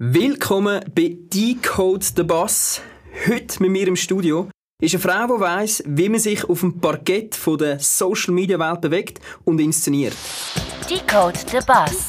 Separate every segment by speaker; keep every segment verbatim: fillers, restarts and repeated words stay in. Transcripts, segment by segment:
Speaker 1: Willkommen bei Decode the Boss. Heute mit mir im Studio ist eine Frau, die weiss, wie man sich auf dem Parkett von der Social-Media-Welt bewegt und inszeniert.
Speaker 2: Decode the Boss.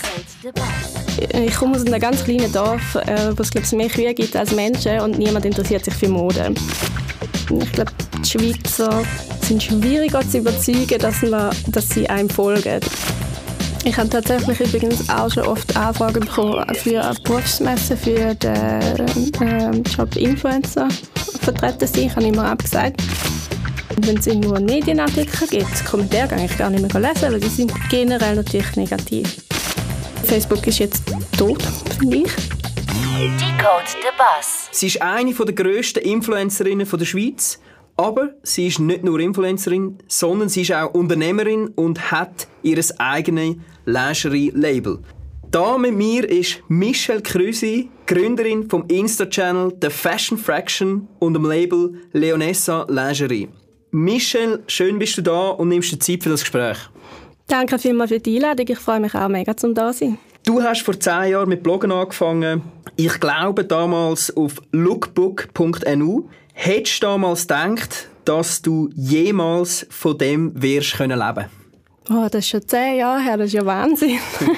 Speaker 3: Ich komme aus einem ganz kleinen Dorf, wo es glaube ich, mehr Kühe gibt als Menschen und niemand interessiert sich für Mode. Ich glaube, die Schweizer sind schwieriger zu überzeugen, dass, man, dass sie einem folgen. Ich habe tatsächlich übrigens auch schon oft Anfragen bekommen für eine Berufsmesse für den äh, Job Influencer vertreten sein. Ich habe immer abgesagt. Wenn es irgendwo einen Medienartikel gibt, Kommentare kann ich gar nicht mehr lesen, weil die sind generell natürlich negativ. Facebook ist jetzt tot, finde ich.
Speaker 2: Decode the Boss.
Speaker 1: Sie ist eine der grössten Influencerinnen der Schweiz, aber sie ist nicht nur Influencerin, sondern sie ist auch Unternehmerin und hat ihr eigenes Lingerie-Label. Da mit mir ist Michelle Krüsi, Gründerin vom Insta-Channel The Fashion Fraction und dem Label Leonessa Lingerie. Michelle, schön bist du da und nimmst dir Zeit für das Gespräch.
Speaker 3: Danke vielmals für die Einladung. Ich freue mich auch mega, zum da sein.
Speaker 1: Du hast vor zehn Jahren mit Bloggen angefangen. Ich glaube damals auf lookbook punkt n u. Hättest du damals gedacht, dass du jemals von dem wirst können leben?
Speaker 3: Oh, das ist schon zehn Jahre her, das ist ja Wahnsinn.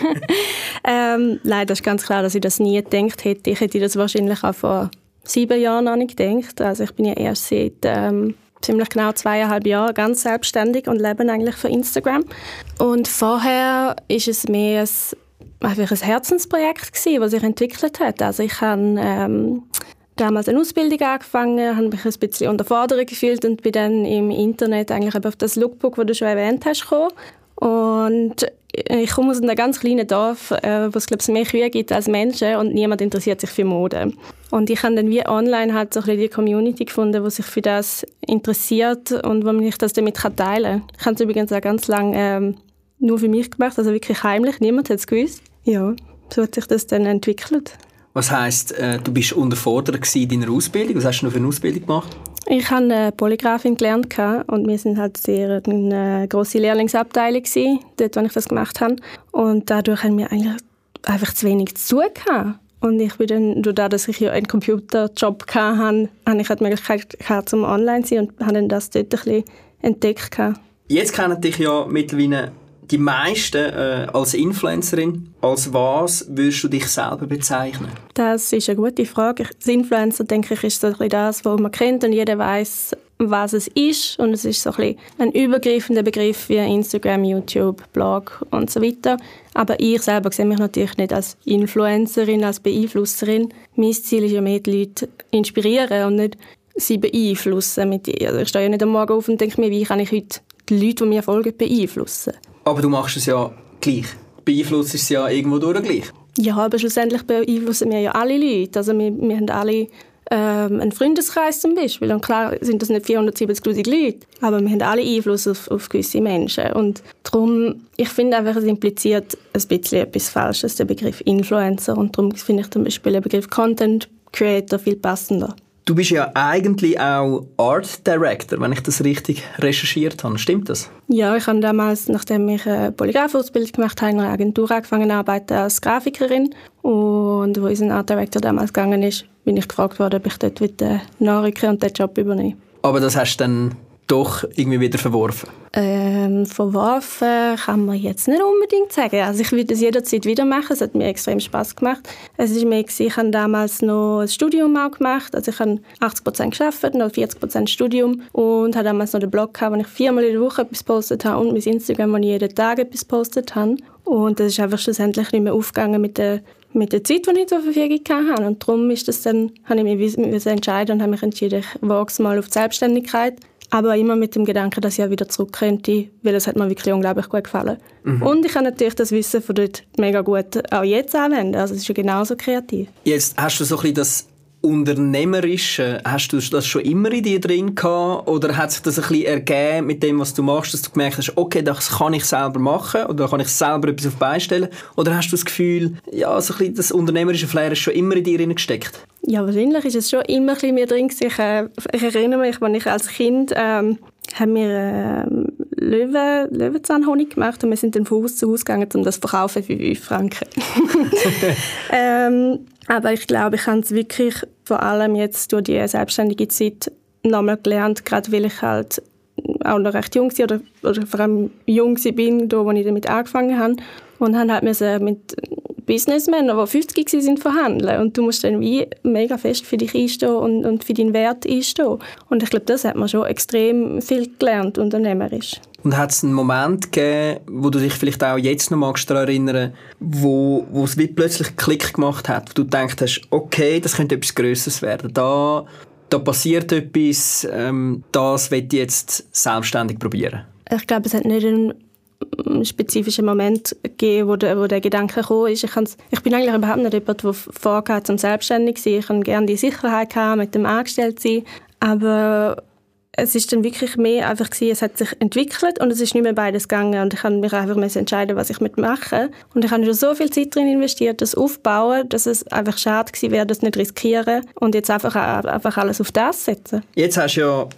Speaker 3: ähm, Leider ist ganz klar, dass ich das nie gedacht hätte. Ich hätte das wahrscheinlich auch vor sieben Jahren noch nicht gedacht. Also ich bin ja erst seit ähm, ziemlich genau zweieinhalb Jahren ganz selbstständig und lebe eigentlich für Instagram. Und vorher ist es mehr ein, einfach ein Herzensprojekt gewesen, das sich entwickelt hat. Also ich habe ähm, damals eine Ausbildung angefangen, habe mich ein bisschen unterfordert gefühlt und bin dann im Internet eigentlich auf das Lookbook, das du schon erwähnt hast, gekommen. Und ich komme aus einem ganz kleinen Dorf, äh, wo es glaube ich, mehr Kühe gibt als Menschen und niemand interessiert sich für Mode. Und ich habe dann wie online halt so ein bisschen die Community gefunden, die sich für das interessiert und wo ich das damit teilen kann. Ich habe es übrigens auch ganz lange ähm, nur für mich gemacht, also wirklich heimlich, niemand hat es gewusst. Ja, so hat sich das dann entwickelt.
Speaker 1: Was heisst, äh, du bist unterfordert in deiner Ausbildung? Was hast du noch für eine Ausbildung gemacht?
Speaker 3: Ich habe eine Polygrafin gelernt und wir sind halt sehr eine grosse Lehrlingsabteilung gewesen, dort, wo ich das gemacht habe. Und dadurch haben wir eigentlich einfach zu wenig zu tun gehabt. Und ich bin dann, dadurch, dass ich ja einen Computerjob hatte, hatte ich halt die Möglichkeit gehabt, zum online zu sein und habe dann das dort ein bisschen entdeckt gehabt.
Speaker 1: Jetzt kennen dich ja mittlerweile die meisten äh, als Influencerin. Als was würdest du dich selber bezeichnen?
Speaker 3: Das ist eine gute Frage. Als Influencer, denke ich, ist so ein bisschen das, was man kennt und jeder weiß, was es ist. Und es ist so ein bisschen ein übergreifender Begriff wie Instagram, YouTube, Blog und so weiter. Aber ich selber sehe mich natürlich nicht als Influencerin, als Beeinflusserin. Mein Ziel ist ja mehr, die Leute inspirieren und nicht sie beeinflussen. Mit ihr. Also ich stehe ja nicht am Morgen auf und denke mir, wie kann ich heute die Leute, die mir folgen, beeinflussen.
Speaker 1: Aber du machst es ja gleich. Beeinflusst es ja irgendwo durch gleich.
Speaker 3: Ja, aber schlussendlich beeinflussen wir ja alle Leute. Also wir, wir haben alle ähm, einen Freundeskreis zum Beispiel. Und klar sind das nicht vierhundertsiebzigtausend Leute, aber wir haben alle Einfluss auf, auf gewisse Menschen. Und darum, ich finde einfach, es impliziert ein bisschen etwas Falsches, der Begriff Influencer. Und darum finde ich zum Beispiel den Begriff Content Creator viel passender.
Speaker 1: Du bist ja eigentlich auch Art Director, wenn ich das richtig recherchiert habe. Stimmt das?
Speaker 3: Ja, ich habe damals, nachdem ich eine Polygraph-Ausbildung gemacht habe, in einer Agentur angefangen zu arbeiten als Grafikerin. Und wo unser Art Director damals gegangen ist, bin ich gefragt worden, ob ich dort wieder nachrücken und den Job übernehmen.
Speaker 1: Aber das hast du dann doch irgendwie wieder verworfen?
Speaker 3: Ähm, verworfen kann man jetzt nicht unbedingt sagen. Also ich würde es jederzeit wieder machen. Es hat mir extrem Spass gemacht. Es ist mir, ich habe damals noch ein Studium auch gemacht. Also ich habe achtzig Prozent gearbeitet, noch vierzig Prozent Studium und habe damals noch den Blog gehabt, wo ich viermal in der Woche etwas gepostet habe und mein Instagram, wo ich jeden Tag etwas gepostet habe. Und das ist einfach schlussendlich nicht mehr aufgegangen mit der mit der Zeit, die ich zur Verfügung hatte. Und darum ist das dann, habe ich mich entscheiden und habe mich entschieden, ich wage es mal auf die Selbstständigkeit. Aber immer mit dem Gedanken, dass ich ja wieder zurück könnte, weil es hat mir wirklich unglaublich gut gefallen. Mhm. Und ich kann natürlich das Wissen von dort mega gut auch jetzt anwenden. Also es ist ja genauso kreativ.
Speaker 1: Jetzt hast du so ein bisschen das Unternehmerische, hast du das schon immer in dir drin gehabt? Oder hat sich das ein bisschen ergeben mit dem, was du machst, dass du gemerkt hast, okay, das kann ich selber machen oder da kann ich selber etwas auf die Beine stellen? Oder hast du das Gefühl, ja, so ein bisschen das unternehmerische Flair ist schon immer in dir drin gesteckt?
Speaker 3: Ja, wahrscheinlich ist es schon immer ein bisschen mehr drin. Ich, äh, ich erinnere mich, als ich als Kind ähm, haben wir äh, Löwen, Löwenzahnhonig gemacht und wir sind dann von Haus zu Haus gegangen, um das zu verkaufen für fünf Franken. ähm, aber ich glaube, ich habe es wirklich vor allem jetzt durch die selbstständige Zeit nochmal gelernt, gerade weil ich halt auch noch recht jung war oder, oder vor allem jung bin, da, wo ich damit angefangen habe. Und haben halt müssen mit Businessmen, die fünfzig waren, verhandeln. Und du musst dann wie mega fest für dich einstehen und, und für deinen Wert einstehen. Und ich glaube, das hat man schon extrem viel gelernt, unternehmerisch.
Speaker 1: Und hat es einen Moment gegeben, wo du dich vielleicht auch jetzt noch magst daran erinnern, wo, wo es wie plötzlich einen Klick gemacht hat, wo du gedacht hast, okay, das könnte etwas Grösseres werden. Da, da passiert etwas, ähm, das will ich jetzt selbstständig probieren.
Speaker 3: Ich glaube, es hat nicht einen spezifischen Moment gegeben, wo der, wo der Gedanke gekommen ist. Ich, ich bin eigentlich überhaupt nicht jemand, der vorgeht, zum selbstständig zu sein. Ich hatte gerne die Sicherheit haben, mit dem Angestellten sein. Aber es ist dann wirklich mehr einfach gewesen, es hat sich entwickelt und es ist nicht mehr beides gegangen. Und ich musste mich einfach entscheiden, was ich mitmache. Und ich habe schon so viel Zeit darin investiert, das aufbauen, dass es einfach schade gewesen wäre, das nicht riskieren und jetzt einfach, einfach alles auf das setzen.
Speaker 1: Jetzt hast du ja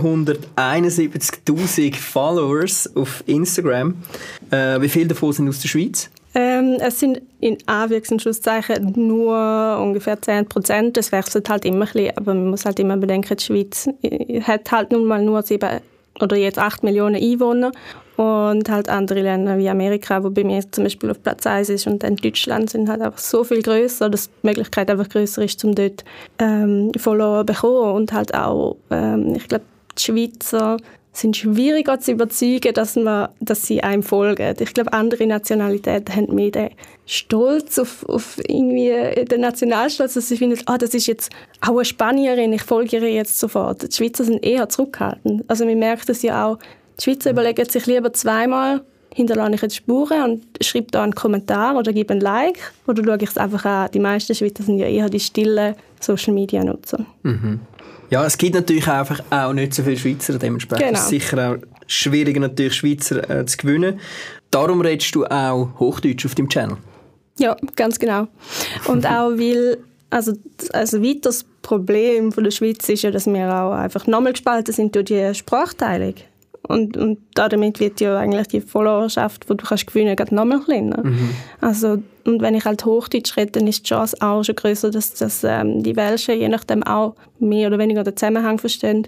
Speaker 1: vierhunderteinundsiebzigtausend Followers auf Instagram. Äh, wie viele davon sind aus der Schweiz?
Speaker 3: Ähm, es sind in Anführungs- und Schlusszeichen nur ungefähr zehn Prozent. Das wechselt halt immer ein bisschen, aber man muss halt immer bedenken, die Schweiz hat halt nun mal nur sieben oder jetzt acht Millionen Einwohner und halt andere Länder wie Amerika, wo bei mir zum Beispiel auf Platz eins ist, und dann Deutschland sind halt einfach so viel grösser, dass die Möglichkeit einfach grösser ist, um dort ähm, Follower zu bekommen. Und halt auch, ähm, ich glaube, die Schweizer sind schwieriger zu überzeugen, dass, man, dass sie einem folgen. Ich glaube, andere Nationalitäten haben mehr den Stolz auf, auf irgendwie den Nationalstolz, dass sie finden, ah, das ist jetzt auch eine Spanierin, ich folge ihr jetzt sofort. Die Schweizer sind eher zurückhaltend. Also man merkt das ja auch, die Schweizer überlegen sich lieber zweimal, hinterlasse ich jetzt Spuren und schreibe da einen Kommentar oder gebe ein Like, oder schaue ich es einfach an. Die meisten Schweizer sind ja eher die stillen Social-Media-Nutzer.
Speaker 1: Mhm. Ja, es gibt natürlich einfach auch nicht so viele Schweizer, dementsprechend genau. Ist es sicher auch schwieriger, natürlich Schweizer äh, zu gewinnen. Darum redest du auch Hochdeutsch auf deinem Channel.
Speaker 3: Ja, ganz genau. Und auch weil, also, also ein weiteres Problem von der Schweiz ist ja, dass wir auch einfach nochmal gespalten sind durch die Sprachteilung. Und, und damit wird ja eigentlich die Followerschaft, die du kannst gewinnen kannst, nochmal kleiner. Mhm. Also, und wenn ich halt Hochdeutsch rede, dann ist die Chance auch schon grösser, dass, dass ähm, die Welschen je nachdem auch mehr oder weniger den Zusammenhang verstehen.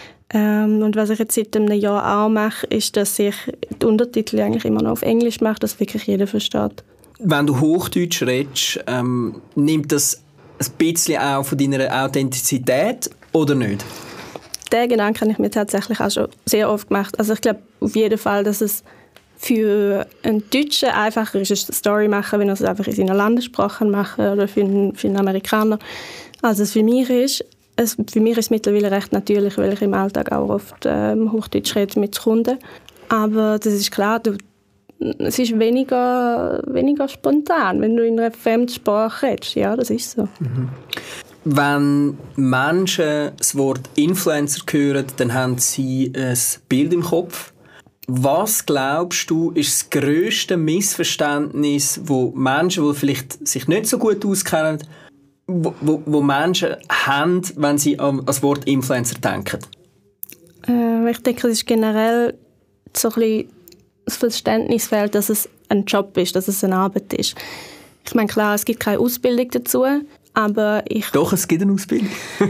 Speaker 3: Ähm, und was ich jetzt seit einem Jahr auch mache, ist, dass ich die Untertitel eigentlich immer noch auf Englisch mache, dass wirklich jeder versteht.
Speaker 1: Wenn du Hochdeutsch redest, ähm, nimmt das ein bisschen auch von deiner Authentizität oder nicht?
Speaker 3: Den Gedanken habe ich mir tatsächlich auch schon sehr oft gemacht. Also ich glaube auf jeden Fall, dass es für einen Deutschen einfacher ist, eine Story machen, wenn er es einfach in seiner Landessprache machen oder für einen, für einen Amerikaner. Also es für mich ist es, für mich ist es mittlerweile recht natürlich, weil ich im Alltag auch oft ähm, Hochdeutsch rede mit Kunden. Aber das ist klar, du, es ist weniger, weniger spontan, wenn du in einer Fremdsprache redest. Ja, das ist so.
Speaker 1: Mhm. Wenn Menschen das Wort Influencer hören, dann haben sie ein Bild im Kopf. Was glaubst du, ist das grösste Missverständnis, wo Menschen, die vielleicht sich nicht so gut auskennen, wo, wo, wo Menschen haben, wenn sie an das Wort Influencer denken?
Speaker 3: Äh, ich denke, es ist generell so ein bisschen das Verständnis fehlt, dass es ein Job ist, dass es eine Arbeit ist. Ich meine, klar, es gibt keine Ausbildung dazu. Aber ich
Speaker 1: Doch, es gibt eine Ausbildung.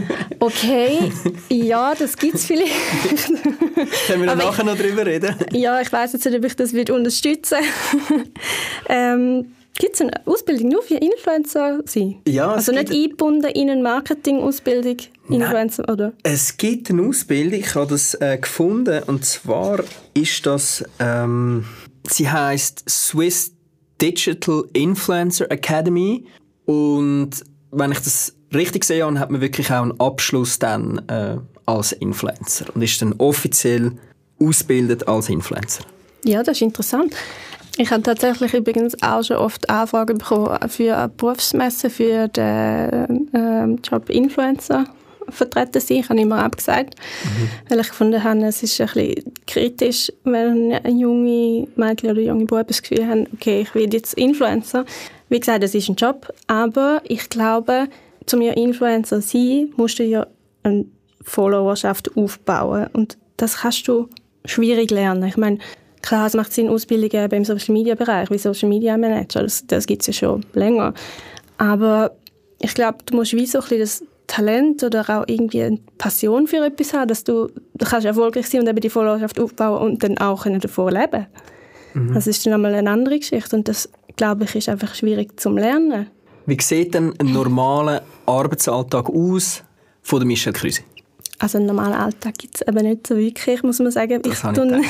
Speaker 3: Okay, ja, das gibt es vielleicht.
Speaker 1: Können wir dann nachher noch darüber reden?
Speaker 3: Ja, ich weiss jetzt nicht, ob ich das unterstützen würde. ähm, gibt es eine Ausbildung nur für Influencer?
Speaker 1: Ja,
Speaker 3: also nicht eingebunden in eine Marketing-Ausbildung, Influencer,
Speaker 1: Nein,
Speaker 3: oder?
Speaker 1: Es gibt eine Ausbildung, ich habe das äh, gefunden, und zwar ist das, ähm, sie heisst Swiss Digital Influencer Academy, und wenn ich das richtig sehe, hat man wirklich auch einen Abschluss dann äh, als Influencer und ist dann offiziell ausgebildet als Influencer.
Speaker 3: Ja, das ist interessant. Ich habe tatsächlich übrigens auch schon oft Anfragen bekommen für eine Berufsmesse für den äh, Job Influencer vertreten sein. Ich habe immer abgesagt, mhm. weil ich gefunden habe, es ist ein bisschen kritisch, wenn ein junge Mädchen oder junge Bub das Gefühl haben, okay, ich will jetzt Influencer. Wie gesagt, das ist ein Job, aber ich glaube, um ja Influencer zu sein, musst du ja eine Followerschaft aufbauen. Und das kannst du schwierig lernen. Ich meine, klar, es macht Sinn, Ausbildungen im Social-Media-Bereich, wie Social-Media-Manager, das, das gibt es ja schon länger. Aber ich glaube, du musst wie so ein bisschen das Talent oder auch irgendwie eine Passion für etwas haben, dass du, du kannst erfolgreich sein und eben die Followerschaft aufbauen und dann auch davon leben. Mhm. Das ist dann einmal eine andere Geschichte und das, glaube ich, ist einfach schwierig zum Lernen.
Speaker 1: Wie sieht denn ein normaler Arbeitsalltag aus von der Michelle Krüsi?
Speaker 3: Also einen normalen Alltag gibt es eben nicht so wirklich, muss man sagen.
Speaker 1: Das
Speaker 3: ich
Speaker 1: habe ich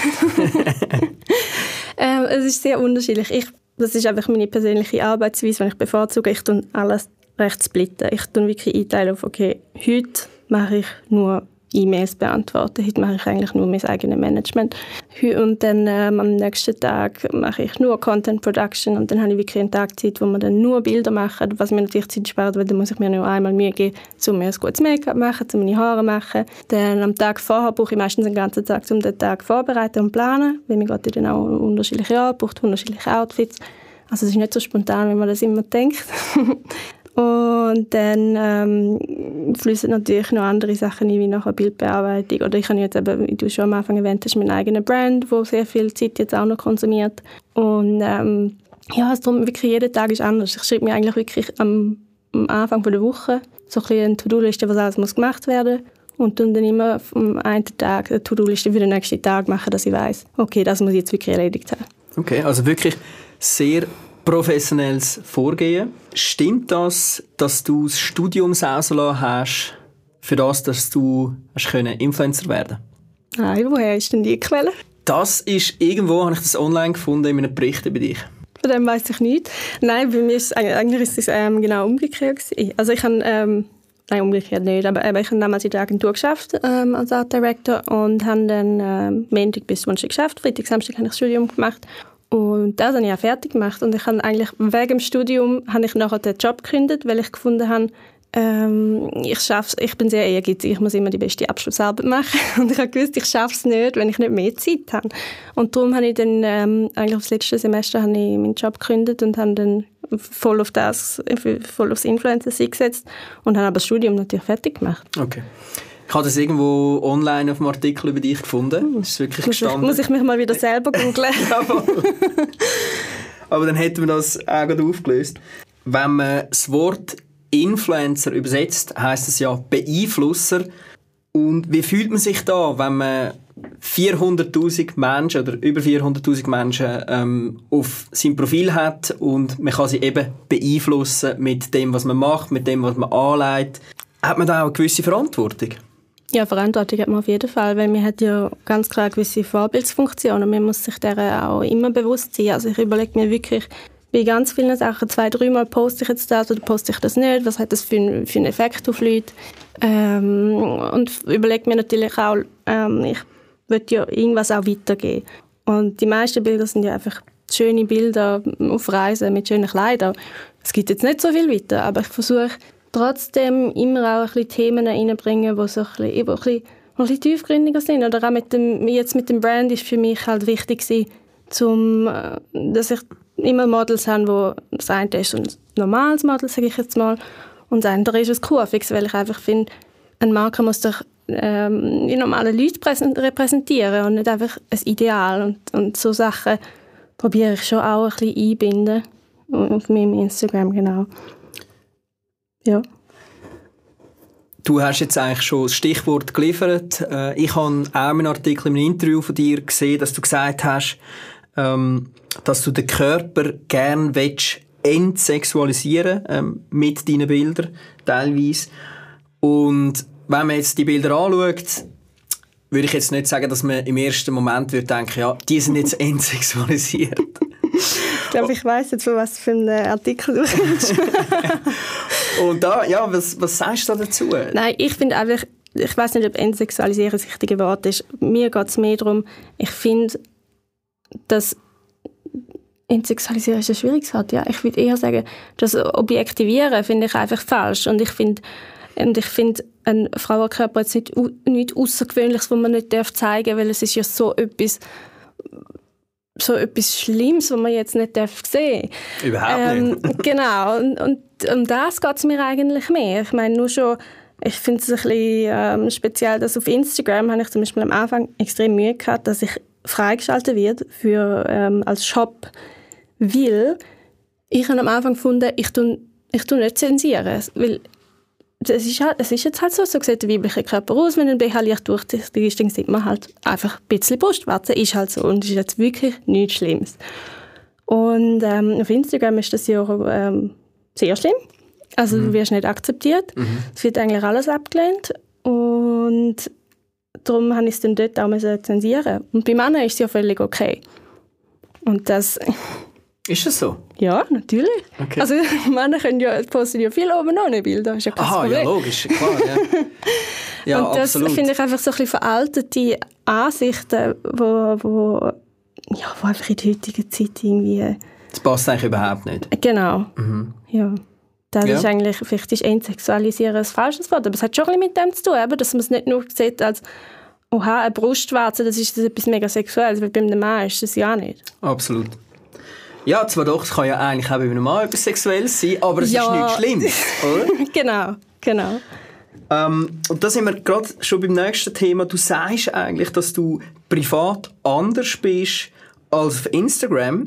Speaker 3: ähm, es ist sehr unterschiedlich. Ich, das ist einfach meine persönliche Arbeitsweise, wenn ich bevorzuge. Ich tue alles recht splitten. Ich tue wirklich einteilen auf, okay, heute mache ich nur E-Mails beantworten. Heute mache ich eigentlich nur mein eigenes Management. Und dann ähm, am nächsten Tag mache ich nur Content Production und dann habe ich wirklich einen Tag Zeit, wo wir dann nur Bilder machen, was mir natürlich Zeit spart, weil dann muss ich mir nur einmal Mühe geben, um mir ein gutes Make-up machen, um meine Haare machen. Dann am Tag vorher brauche ich meistens den ganzen Tag, um den Tag vorzubereiten und planen, weil mir geht dann auch unterschiedliche Jahre, braucht unterschiedliche Outfits. Also es ist nicht so spontan, wie man das immer denkt. Und dann ähm, fließen natürlich noch andere Sachen ein, wie nachher Bildbearbeitung. Oder ich habe jetzt eben, wie du schon am Anfang erwähnt hast, meinen eigenen Brand, der sehr viel Zeit jetzt auch noch konsumiert. Und ähm, ja, also darum, wirklich jeder Tag ist anders. Ich schreibe mir eigentlich wirklich am, am Anfang der Woche so ein bisschen eine To-Do-Liste, was alles muss gemacht werden muss. Und dann immer am einen Tag eine To-Do-Liste für den nächsten Tag machen, dass ich weiss, okay, das muss ich jetzt wirklich erledigt haben.
Speaker 1: Okay, also wirklich sehr professionelles Vorgehen. Stimmt das, dass du das Studium ausgelassen hast, für das, dass du hast können Influencer werden konntest?
Speaker 3: Nein, woher ist denn die Quelle?
Speaker 1: Das ist irgendwo, habe ich das online gefunden, in einem Bericht über dich.
Speaker 3: Von dem weiss ich nicht. Nein, bei mir ist eigentlich ist es ähm, genau umgekehrt gewesen. Also ich habe, ähm, nein, umgekehrt nicht, aber, aber ich habe damals in der Agentur geschafft ähm, als Art Director und habe dann ähm, Montag bis Donnerstag geschafft. Freitag, Samstag habe ich das Studium gemacht. Und das habe ich auch fertig gemacht. Und ich habe eigentlich, wegen dem Studium habe ich nachher den Job gekündigt, weil ich gefunden habe, ähm, ich schaff's, ich bin sehr ehrgeizig, ich muss immer die beste Abschlussarbeit machen. Und ich habe gewusst, ich schaffe es nicht, wenn ich nicht mehr Zeit habe. Und darum habe ich dann, ähm, eigentlich aufs letzte Semester habe ich meinen Job gekündigt und habe dann voll auf das, voll aufs Influencer gesetzt und habe aber das Studium natürlich fertig gemacht.
Speaker 1: Okay. Ich habe das irgendwo online auf einem Artikel über dich gefunden. Das ist wirklich
Speaker 3: muss
Speaker 1: gestanden.
Speaker 3: Ich, muss ich mich mal wieder selber googeln?
Speaker 1: Aber dann hätten wir das auch gerade aufgelöst. Wenn man das Wort Influencer übersetzt, heisst es ja Beeinflusser. Und wie fühlt man sich da, wenn man vierhunderttausend Menschen oder über vierhunderttausend Menschen ähm, auf seinem Profil hat und man kann sie eben beeinflussen mit dem, was man macht, mit dem, was man anlegt? Hat man da auch eine gewisse Verantwortung?
Speaker 3: Ja, Verantwortung hat man auf jeden Fall, weil man hat ja ganz klar gewisse Vorbildsfunktionen und man muss sich der auch immer bewusst sein. Also ich überlege mir wirklich bei ganz vielen Sachen, zwei, dreimal poste ich jetzt das oder poste ich das nicht, was hat das für, ein, für einen Effekt auf Leute. Ähm, und überlege mir natürlich auch, ähm, ich will ja irgendwas auch weitergeben. Und die meisten Bilder sind ja einfach schöne Bilder auf Reisen mit schönen Kleidern. Es gibt jetzt nicht so viel weiter, aber ich versuche trotzdem immer auch ein bisschen Themen reinbringen, die so ein bisschen, ein bisschen, ein bisschen tiefgründiger sind. Oder auch mit dem, jetzt mit dem Brand ist für mich halt wichtig gewesen, zum, dass ich immer Models habe, wo das eine ist ein normales Model, sage ich jetzt mal, und das andere ist ein Kurvix, weil ich einfach finde, eine Marke muss doch ähm, die normalen Leute repräsentieren und nicht einfach ein Ideal. Und, und so Sachen probiere ich schon auch ein bisschen einbinden auf meinem Instagram, genau. Ja.
Speaker 1: Du hast jetzt eigentlich schon das Stichwort geliefert. Ich habe auch einen Artikel in einem Interview von dir gesehen, dass du gesagt hast, dass du den Körper gerne entsexualisieren ähm, mit deinen Bildern teilweise. Und wenn man jetzt die Bilder anschaut, würde ich jetzt nicht sagen, dass man im ersten Moment würde denken, ja, die sind jetzt entsexualisiert.
Speaker 3: Ich glaube, ich weiss jetzt, von was für einen Artikel du redest.
Speaker 1: Und da, ja, was, was sagst du da dazu?
Speaker 3: Nein, ich finde einfach, ich weiss nicht, ob entsexualisieren das richtige Wort ist. Mir geht es mehr darum, ich finde, dass entsexualisieren ist ein schwieriges Wort, ja. Ich würde eher sagen, das Objektivieren finde ich einfach falsch. Und ich finde, und ich finde, ein Frauenkörper ist nicht, nicht Außergewöhnliches, was man nicht zeigen darf, weil es ist ja so etwas, so etwas Schlimmes, was man jetzt nicht sehen darf.
Speaker 1: Überhaupt nicht.
Speaker 3: Ähm, genau, und, und um das geht es mir eigentlich mehr. Ich meine, nur schon Ich finde es ein bisschen ähm, speziell, dass auf Instagram habe ich zum Beispiel am Anfang extrem Mühe gehabt, dass ich freigeschaltet wird für, ähm, als Shop, weil ich habe am Anfang gefunden, ich tue, ich tue nicht zensieren, weil es ist, halt, es ist jetzt halt so, so sieht der weibliche Körper aus, wenn ein B H Licht durch die Ding sieht man halt einfach ein bisschen Brustwarze, ist halt so und ist jetzt wirklich nichts Schlimmes. Und ähm, auf Instagram ist das ja ähm, sehr schlimm. Also mhm. du wirst nicht akzeptiert. Mhm. Es wird eigentlich alles abgelehnt. Und darum habe ich es dann dort auch zensieren. Und bei Männern ist es ja völlig okay. Und das...
Speaker 1: Ist das so?
Speaker 3: Ja, natürlich. Okay. Also Männer können ja, posten ja viel oben ohne Bilder. Ist ja kein
Speaker 1: Aha,
Speaker 3: Problem.
Speaker 1: ja, logisch, klar. Ja, ja
Speaker 3: und das finde ich einfach so ein bisschen veraltete Ansichten, wo, wo, ja, wo einfach in der heutigen Zeit irgendwie...
Speaker 1: Das passt eigentlich überhaupt nicht.
Speaker 3: Genau,
Speaker 1: mhm.
Speaker 3: ja. Das
Speaker 1: ja.
Speaker 3: ist eigentlich, vielleicht ist Entsexualisieren ein falsches Wort, aber es hat schon ein bisschen mit dem zu tun, eben, dass man es nicht nur sieht als «Oha, eine Brustwarze, das ist das etwas mega Sexuelles», weil bei einem Mann ist das ja nicht.
Speaker 1: Absolut. Ja, zwar doch, es kann ja eigentlich auch bei einem Mann etwas Sexuelles sein, aber es ja. ist nicht schlimm, oder?
Speaker 3: Genau, genau.
Speaker 1: Ähm, und da sind wir gerade schon beim nächsten Thema. Du sagst eigentlich, dass du privat anders bist als auf Instagram.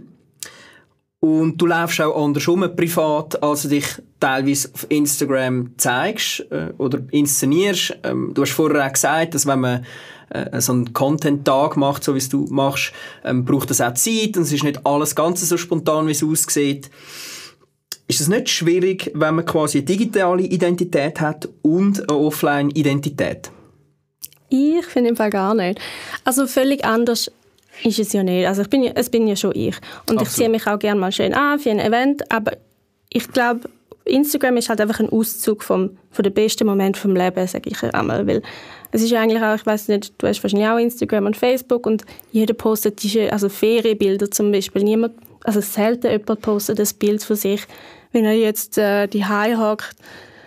Speaker 1: Und du läufst auch andersrum privat, als du dich teilweise auf Instagram zeigst äh, oder inszenierst. Ähm, du hast vorher auch gesagt, dass wenn man äh, so einen Content-Tag macht, so wie es du machst, ähm, braucht das auch Zeit und es ist nicht alles ganz so spontan, wie es aussieht. Ist es nicht schwierig, wenn man quasi eine digitale Identität hat und eine Offline-Identität?
Speaker 3: Ich finde im Fall gar nicht. Also völlig anders ist es ja nicht. Also ich bin ja, es bin ja schon ich. Und Absolut. Ich ziehe mich auch gerne mal schön an für ein Event. Aber ich glaube, Instagram ist halt einfach ein Auszug vom, von den besten Momenten vom Leben, sage ich einmal. Weil es ist ja eigentlich auch, ich weiss nicht, du hast wahrscheinlich auch Instagram und Facebook und jeder postet diese, also Ferienbilder zum Beispiel. Niemand, also selten jemand postet das Bild von sich, wenn er jetzt äh, die Hause hockt,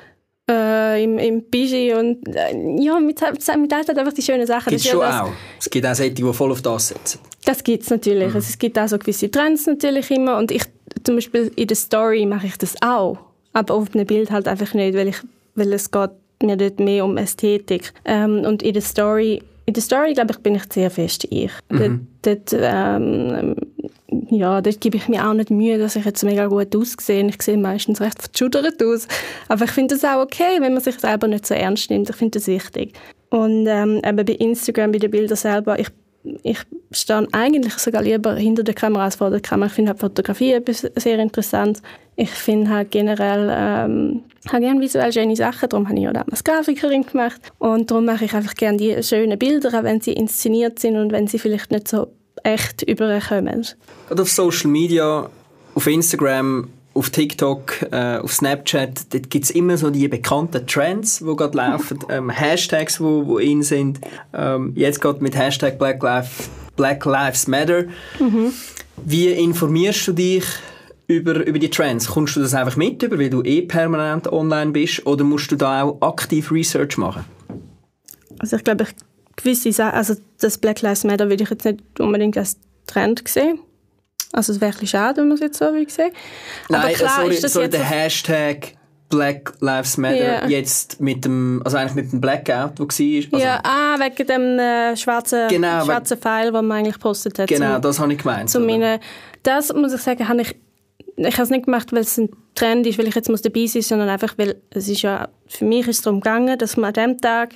Speaker 3: Äh, im, im Bigi und äh, ja, mit, mit halt einfach die schönen Sachen.
Speaker 1: Gibt es schon ja auch. Es gibt auch solche, die voll auf das setzen. Das
Speaker 3: gibt es natürlich. Mhm. Also, es gibt auch so gewisse Trends natürlich immer und ich, zum Beispiel in der Story mache ich das auch, aber auf einem Bild halt einfach nicht, weil, ich, weil es geht mir dort mehr um Ästhetik. Ähm, und in der Story, in der Story, glaube ich, bin ich sehr fest ich. Mhm. Dort, dort, ähm, ja, dort gebe ich mir auch nicht Mühe, dass ich jetzt mega gut aussehe. Ich sehe meistens recht verschudert aus. Aber ich finde das auch okay, wenn man sich selber nicht so ernst nimmt. Ich finde das wichtig. Und ähm, eben bei Instagram, bei den Bildern selber, ich, ich stehe eigentlich sogar lieber hinter der Kamera als vor der Kamera. Ich finde halt Fotografie etwas sehr interessant. Ich finde halt generell, ähm, ich habe gerne visuell schöne Sachen, darum habe ich auch damals Grafikerin gemacht. Und darum mache ich einfach gerne die schönen Bilder, auch wenn sie inszeniert sind und wenn sie vielleicht nicht so echt überkommen.
Speaker 1: Gerade auf Social Media, auf Instagram, auf TikTok, äh, auf Snapchat, dort gibt es immer so die bekannten Trends, die gerade laufen, ähm, Hashtags, die wo, wo in sind. Ähm, jetzt gerade mit Hashtag Black Lives, Black Lives Matter. Mhm. Wie informierst du dich über, über die Trends? Kommst du das einfach mit, über, weil du eh permanent online bist, oder musst du da auch aktiv Research machen?
Speaker 3: Also ich glaube, ich gewisse Sachen, also das Black Lives Matter würde ich jetzt nicht unbedingt als Trend sehen. Also es wäre ein bisschen schade, wenn man es jetzt so würde sehen.
Speaker 1: Nein,
Speaker 3: aber klar,
Speaker 1: sorry,
Speaker 3: ist das
Speaker 1: sorry
Speaker 3: jetzt
Speaker 1: der Hashtag Black Lives Matter yeah. jetzt mit dem, also eigentlich mit dem Blackout, wo war. Also
Speaker 3: ja, ah, wegen dem äh, schwarzen,
Speaker 1: genau,
Speaker 3: schwarzen Pfeil, den man eigentlich gepostet hat.
Speaker 1: Genau,
Speaker 3: zum,
Speaker 1: das habe ich gemeint.
Speaker 3: Zu meine, das muss ich sagen, habe ich, ich habe es nicht gemacht, weil es ein Trend ist, weil ich jetzt muss dabei sein muss, sondern einfach, weil es ist ja, für mich ist es darum gegangen, dass man an diesem Tag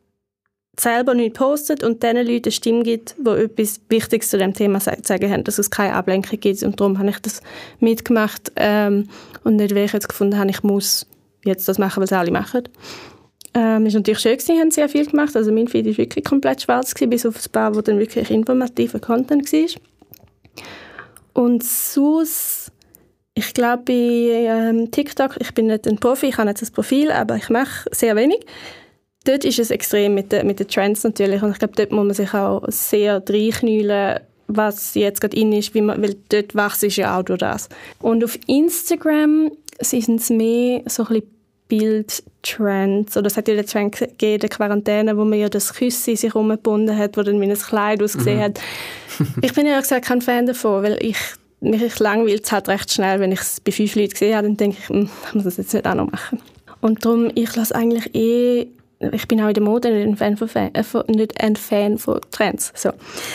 Speaker 3: selber nichts postet und den Leuten eine Stimme gibt, die etwas Wichtiges zu dem Thema zu sagen haben, dass es keine Ablenkung gibt. Und darum habe ich das mitgemacht ähm, und nicht, weil ich jetzt gefunden habe, ich muss jetzt das machen, was alle machen. Ähm, es war natürlich schön, sie haben sehr viel gemacht. Also mein Feed war wirklich komplett schwarz, bis auf ein paar, wo dann wirklich informativer Content war. Und sonst, ich glaube bei ähm, TikTok, ich bin nicht ein Profi, ich habe jetzt ein Profil, aber ich mache sehr wenig. Dort ist es extrem mit den, mit den Trends natürlich und ich glaube, dort muss man sich auch sehr reinknüllen, was jetzt gerade in ist, wie man, weil dort wächst es ja auch durch das. Und auf Instagram sind es mehr so ein bisschen Bildtrends, oder es hat ja den Trend gegeben, der Quarantäne, wo man ja das Küssi sich umgebunden hat, wo dann wie ein Kleid ausgesehen mhm. hat. Ich bin ehrlich gesagt kein Fan davon, weil ich mich langweilt es halt recht schnell, wenn ich es bei fünf Leuten gesehen habe, dann denke ich, hm, ich muss das jetzt nicht auch noch machen. Und darum, ich lasse eigentlich eh, ich bin auch in der Mode nicht ein Fan von, Fan, äh, von, nicht ein Fan von Trends. So.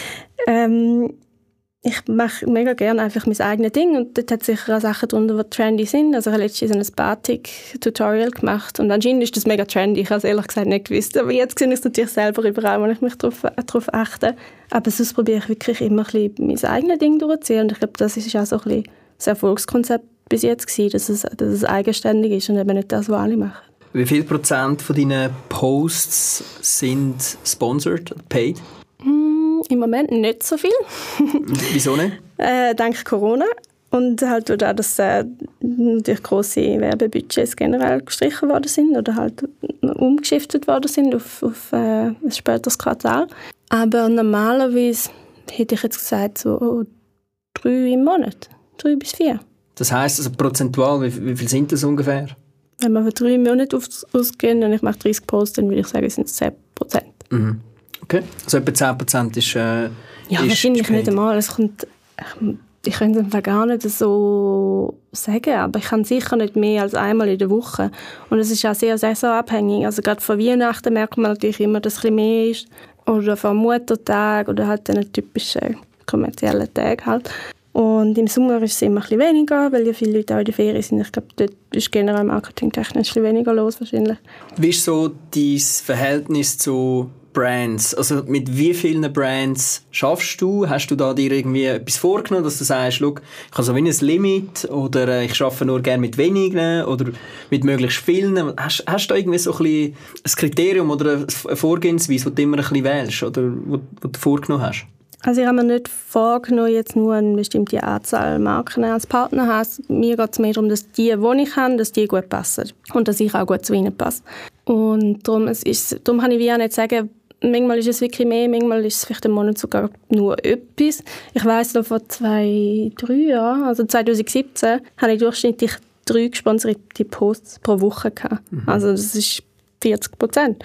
Speaker 3: Ähm, ich mache mega gerne einfach mein eigenes Ding und dort hat sicher auch Sachen drunter, die trendy sind. Also ich habe letztens ein Batik-Tutorial gemacht und anscheinend ist das mega trendy. Ich habe es ehrlich gesagt nicht gewusst. Aber jetzt sehe ich es natürlich selber überall, wenn ich mich darauf, darauf achte. Aber sonst probiere ich wirklich immer ein bisschen mein eigenes Ding durchzuziehen. Und ich glaube, das ist auch so ein bisschen das Erfolgskonzept bis jetzt gewesen, dass es, dass es eigenständig ist und eben nicht das, was alle machen.
Speaker 1: Wie viel Prozent von deinen Posts sind sponsored, paid?
Speaker 3: Mm, Im Moment nicht so viel.
Speaker 1: Wieso nicht?
Speaker 3: Äh, dank Corona. Und halt auch, dass äh, natürlich grosse Werbebudgets generell gestrichen worden sind oder halt umgeschiftet worden sind auf, auf äh, ein späteres Quartal. Aber normalerweise hätte ich jetzt gesagt, so drei im Monat. Drei bis vier.
Speaker 1: Das heisst, also prozentual, wie, wie viel sind das ungefähr?
Speaker 3: Wenn wir für drei Monate ausgehen und ich mache dreißig Posts, dann würde ich sagen, sind es zehn Prozent.
Speaker 1: Mhm. Okay, also etwa zehn Prozent ist äh,
Speaker 3: Ja,
Speaker 1: ist
Speaker 3: wahrscheinlich nicht einmal. Es kommt, ich, ich könnte es gar nicht so sagen, aber ich kann sicher nicht mehr als einmal in der Woche. Und es ist auch sehr saisonabhängig. Also gerade vor Weihnachten merkt man natürlich immer, dass es ein bisschen mehr ist. Oder vor Muttertag oder halt den typischen kommerziellen Tagen halt. Und im Sommer ist es immer ein bisschen weniger, weil ja viele Leute auch in der Ferien sind. Ich glaube, dort ist generell marketingtechnisch ein bisschen weniger los wahrscheinlich. Wie
Speaker 1: ist so dein Verhältnis zu Brands? Also mit wie vielen Brands schaffst du? Hast du da dir irgendwie etwas vorgenommen, dass du sagst, schau, ich habe so wie ein Limit oder ich arbeite nur gerne mit wenigen oder mit möglichst vielen? Hast, hast du da irgendwie so ein, bisschen ein Kriterium oder eine Vorgehensweise, die du immer ein bisschen wählst oder die du vorgenommen hast?
Speaker 3: Also ich habe mir nicht vorgenommen, jetzt nur eine bestimmte Anzahl Marken als Partner haben. Mir geht es mehr darum, dass die, die ich habe, dass die gut passen. Und dass ich auch gut zu ihnen passe. Und darum, es ist, darum kann ich wie auch nicht sagen, manchmal ist es wirklich mehr, manchmal ist es vielleicht im Monat sogar nur etwas. Ich weiss noch, vor zwei, drei Jahren, also zwanzig siebzehn, hatte ich durchschnittlich drei gesponserte Posts pro Woche gehabt. Mhm. Also das ist vierzig Prozent.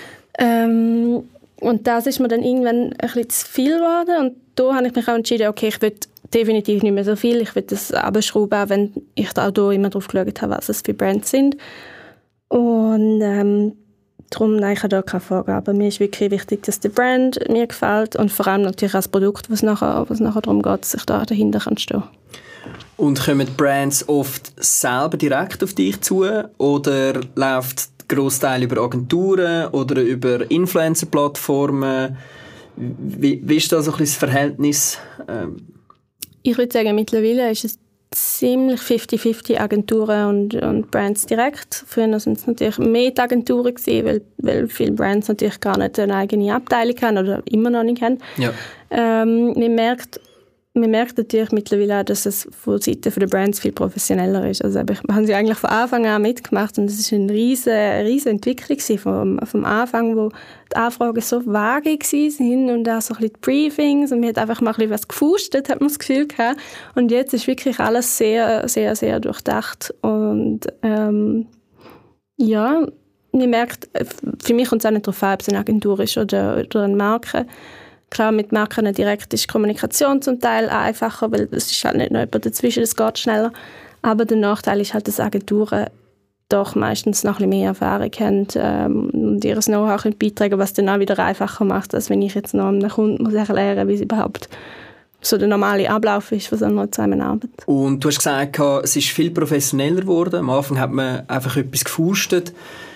Speaker 3: Ähm, Und das ist mir dann irgendwann ein bisschen zu viel geworden. Und da habe ich mich auch entschieden, okay, ich will definitiv nicht mehr so viel. Ich will das abschrauben, auch wenn ich da auch da immer drauf geschaut habe, was es für Brands sind. Und ähm, darum, nein, ich habe da keine Vorgabe. Mir ist wirklich wichtig, dass der Brand mir gefällt und vor allem natürlich auch das Produkt, was nachher, was nachher darum geht, dass ich da dahinter kann stehen.
Speaker 1: Und kommen Brands oft selber direkt auf dich zu oder läuft Großteil über Agenturen oder über Influencer-Plattformen? Wie, wie ist da so ein bisschen das Verhältnis? Ähm
Speaker 3: ich würde sagen, mittlerweile ist es ziemlich fifty fifty Agenturen und, und Brands direkt. Früher waren es natürlich mehr die Agenturen gewesen, weil, weil viele Brands natürlich gar nicht eine eigene Abteilung haben oder immer noch nicht haben.
Speaker 1: Ja.
Speaker 3: Ähm, man merkt Man merkt natürlich mittlerweile auch, dass es von Seiten der Brands viel professioneller ist. Also wir haben sie eigentlich von Anfang an mitgemacht und es war eine riesige, riesige Entwicklung vom, vom Anfang, wo die Anfragen so vage waren und auch so ein bisschen die Briefings und man hat einfach mal ein bisschen was gefustet, hat man das Gefühl gehabt. Und jetzt ist wirklich alles sehr, sehr, sehr durchdacht und ähm, ja, man merkt, für mich kommt es auch nicht darauf an, ob es eine Agentur ist oder, oder eine Marke. Klar, mit Marken direkt ist die Kommunikation zum Teil einfacher, weil es ist halt nicht noch jemand dazwischen, es geht schneller. Aber der Nachteil ist halt, dass Agenturen doch meistens noch ein bisschen mehr Erfahrung haben ähm, und ihr Know-how beitragen, was dann auch wieder einfacher macht, als wenn ich jetzt noch einem Kunden muss erklären, wie es überhaupt so der normale Ablauf ist von so einer Zusammenarbeit.
Speaker 1: Und du hast gesagt, es ist viel professioneller geworden. Am Anfang hat man einfach etwas gefustet.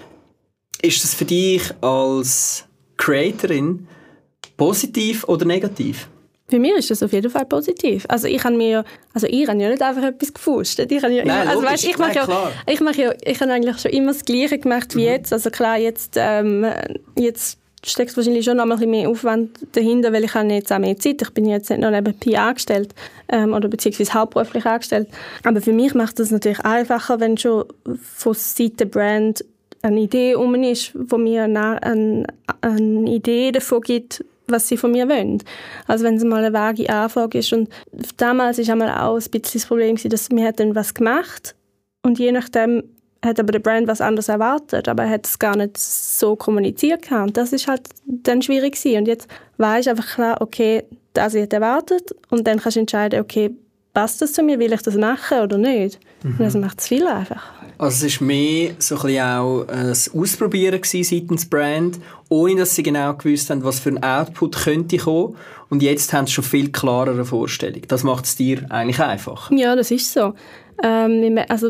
Speaker 1: Ist das für dich als Creatorin positiv oder negativ?
Speaker 3: Für mich ist das auf jeden Fall positiv. Also ich habe mir, also ich habe ja nicht einfach etwas gefuscht. Ich habe ja
Speaker 1: Nein,
Speaker 3: immer, also
Speaker 1: logisch.
Speaker 3: weißt, ich mache ja, ich mache ja, ich habe eigentlich schon immer das Gleiche gemacht wie mhm. jetzt. Also klar, jetzt, ähm, jetzt steckt wahrscheinlich schon noch ein bisschen mehr Aufwand dahinter, weil ich habe jetzt auch mehr Zeit. Ich bin jetzt nicht noch nebenbei angestellt ähm, oder beziehungsweise hauptberuflich angestellt. Aber für mich macht das natürlich einfacher, wenn schon von Seiten der Brand eine Idee um ist, wo mir eine, eine, eine Idee davon gibt, was sie von mir wollen. Also wenn es mal eine vage Anfrage ist. Und damals war einmal auch ein bisschen das Problem, dass wir dann was gemacht und je nachdem hat aber der Brand was anderes erwartet, aber er hat es gar nicht so kommuniziert. Und das ist halt dann schwierig gewesen. Und jetzt weißt du einfach klar, okay, das wird erwartet und dann kannst du entscheiden, okay, passt das zu mir, will ich das machen oder nicht? Mhm. Und das macht es viel einfach.
Speaker 1: Also es war mehr so ein bisschen auch ein Ausprobieren seitens Brand, ohne dass sie genau gewusst haben, was für ein Output könnte kommen. Und jetzt haben sie schon viel klarere Vorstellung. Das macht es dir eigentlich einfacher.
Speaker 3: Ja, das ist so. Ähm, also,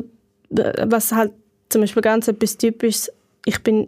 Speaker 3: was halt zum Beispiel ganz etwas Typisches, ich bin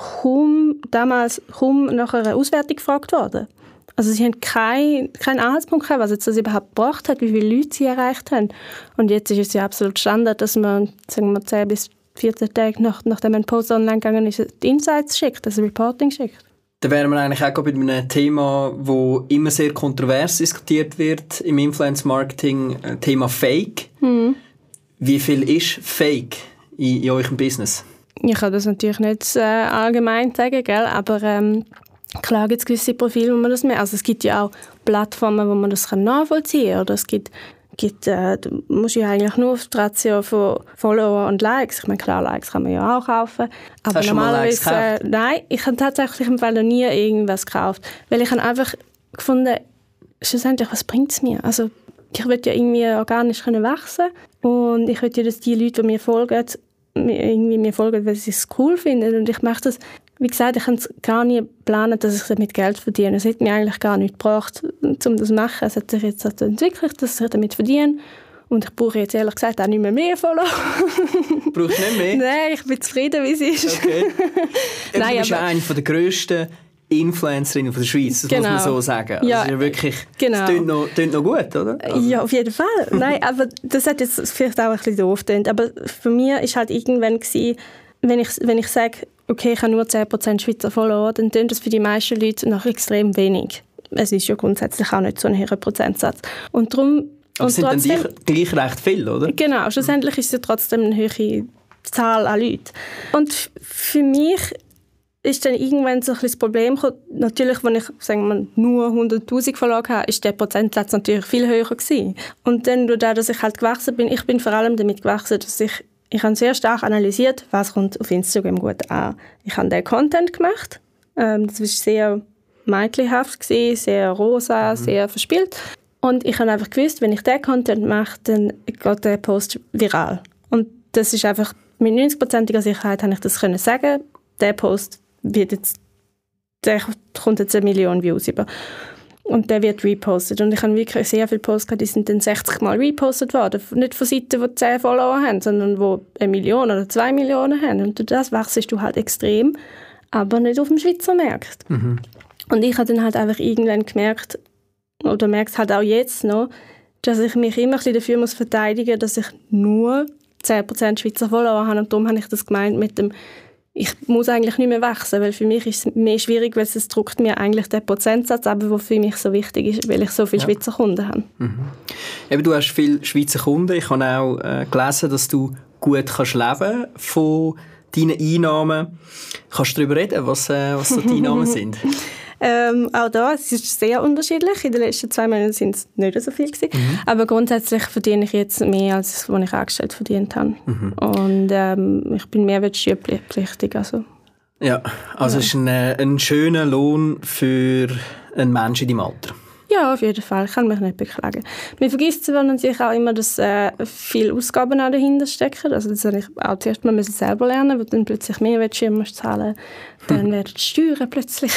Speaker 3: kaum, damals kaum nach einer Auswertung gefragt worden. Also sie haben keinen kein Anhaltspunkt gehabt, was jetzt das überhaupt gebracht hat, wie viele Leute sie erreicht haben. Und jetzt ist es ja absolut Standard, dass man, sagen wir, zehn bis vierzehn Tage nach, nachdem ein Post online gegangen ist, die Insights schickt, das Reporting schickt.
Speaker 1: Da wären wir eigentlich auch bei einem Thema, das immer sehr kontrovers diskutiert wird im Influence-Marketing, Thema Fake. Mhm. Wie viel ist Fake in, in eurem Business?
Speaker 3: Ich kann das natürlich nicht äh, allgemein sagen, gell? Aber ähm, klar gibt es gewisse Profile, wo man das mehr. Also es gibt ja auch Plattformen, wo man das nachvollziehen kann. Oder es gibt, gibt äh, du musst ja eigentlich nur auf die Ratio von Follower und Likes. Ich meine, klar, Likes kann man ja auch kaufen. Aber
Speaker 1: hast
Speaker 3: normalerweise, du mal Likes gekauft? Äh, nein, ich habe tatsächlich im Fall noch nie irgendwas gekauft. Weil ich habe einfach gefunden, schlussendlich, was bringt es mir? Also ich will ja irgendwie organisch können wachsen und ich will ja, dass die Leute, die mir folgen, irgendwie mir folgen, weil sie es cool finden. Und ich mache das, wie gesagt, ich habe es gar nie geplant, dass ich damit Geld verdiene. Es hat mir eigentlich gar nichts gebracht, um das zu machen. Es hat sich jetzt entwickelt, dass ich damit verdiene. Und ich brauche jetzt ehrlich gesagt auch nicht mehr mehr Follower.
Speaker 1: Brauchst du nicht mehr?
Speaker 3: Nein, ich bin zufrieden, wie es ist. Okay.
Speaker 1: Nein, du bist ja eine der grössten Influencerinnen von der Schweiz, das genau. muss man so sagen. Also ja, ja wirklich, genau. Das klingt noch, klingt noch gut, oder? Also.
Speaker 3: Ja, auf jeden Fall. Nein, aber das hat jetzt vielleicht auch ein bisschen doof gedacht. Aber für mich war halt irgendwann gewesen, wenn ich, wenn ich sage, okay, ich habe nur zehn Prozent Schweizer Follower, dann klingt das für die meisten Leute noch extrem wenig. Es ist ja grundsätzlich auch nicht so ein hoher Prozentsatz. Und darum,
Speaker 1: aber es sind
Speaker 3: trotzdem,
Speaker 1: dann gleich recht viel, oder?
Speaker 3: Genau, schlussendlich ist es ja trotzdem eine hohe Zahl an Leuten. Und für mich ist dann irgendwann so ein bisschen das Problem gekommen. Natürlich, wenn ich sagen wir, nur hunderttausend verloren habe, ist der Prozentsatz natürlich viel höher gewesen. Und dann, dadurch, dass ich halt gewachsen bin, ich bin vor allem damit gewachsen, dass ich, ich habe sehr stark analysiert, was kommt auf Instagram gut an. Ich habe den Content gemacht. Ähm, das war sehr mädchenhaft gewesen, sehr rosa, mhm. sehr verspielt. Und ich habe einfach gewusst, wenn ich den Content mache, dann geht der Post viral. Und das ist einfach, mit neunzig-prozentiger Sicherheit habe ich das können sagen. Der Post wird jetzt, der kommt jetzt eine Million Views über. Und der wird repostet. Und ich habe wirklich sehr viele Posts gehabt, die sind dann sechzig Mal repostet worden. Nicht von Seiten, die zehn Follower haben, sondern die eine Million oder zwei Millionen haben. Und durch das wachsest du halt extrem, aber nicht auf dem Schweizer Markt. Mhm. Und ich habe dann halt einfach irgendwann gemerkt, oder merke es halt auch jetzt noch, dass ich mich immer ein bisschen dafür muss verteidigen muss, dass ich nur zehn Prozent Schweizer Follower habe. Und darum habe ich das gemeint mit dem, ich muss eigentlich nicht mehr wachsen, weil für mich ist es mehr schwierig, weil es drückt mir eigentlich den Prozentsatz ab, der für mich so wichtig ist, weil ich so viele ja. Schweizer Kunden habe.
Speaker 1: Mhm. Eben, du hast viele Schweizer Kunden. Ich habe auch äh, gelesen, dass du gut kannst leben von deinen Einnahmen. Kannst du darüber reden, was, äh, was so die Einnahmen sind?
Speaker 3: Ähm, auch da, es ist sehr unterschiedlich. In den letzten zwei Monaten sind es nicht so viel gewesen. Mhm. Aber grundsätzlich verdiene ich jetzt mehr, als was ich angestellt verdient habe. Mhm. Und ähm, ich bin mehrwertsteuerpflichtig. Also.
Speaker 1: Ja, also ja. Es ist ein, ein schöner Lohn für einen Menschen in deinem Alter.
Speaker 3: Ja, auf jeden Fall. Ich kann mich nicht beklagen. Man vergisst zwar natürlich auch immer, dass äh, viele Ausgaben auch dahinter stecken. Also das habe ich auch zuerst mal selber lernen, weil dann plötzlich Mehrwertsteuer zahlen musst. Dann werden die Steuern plötzlich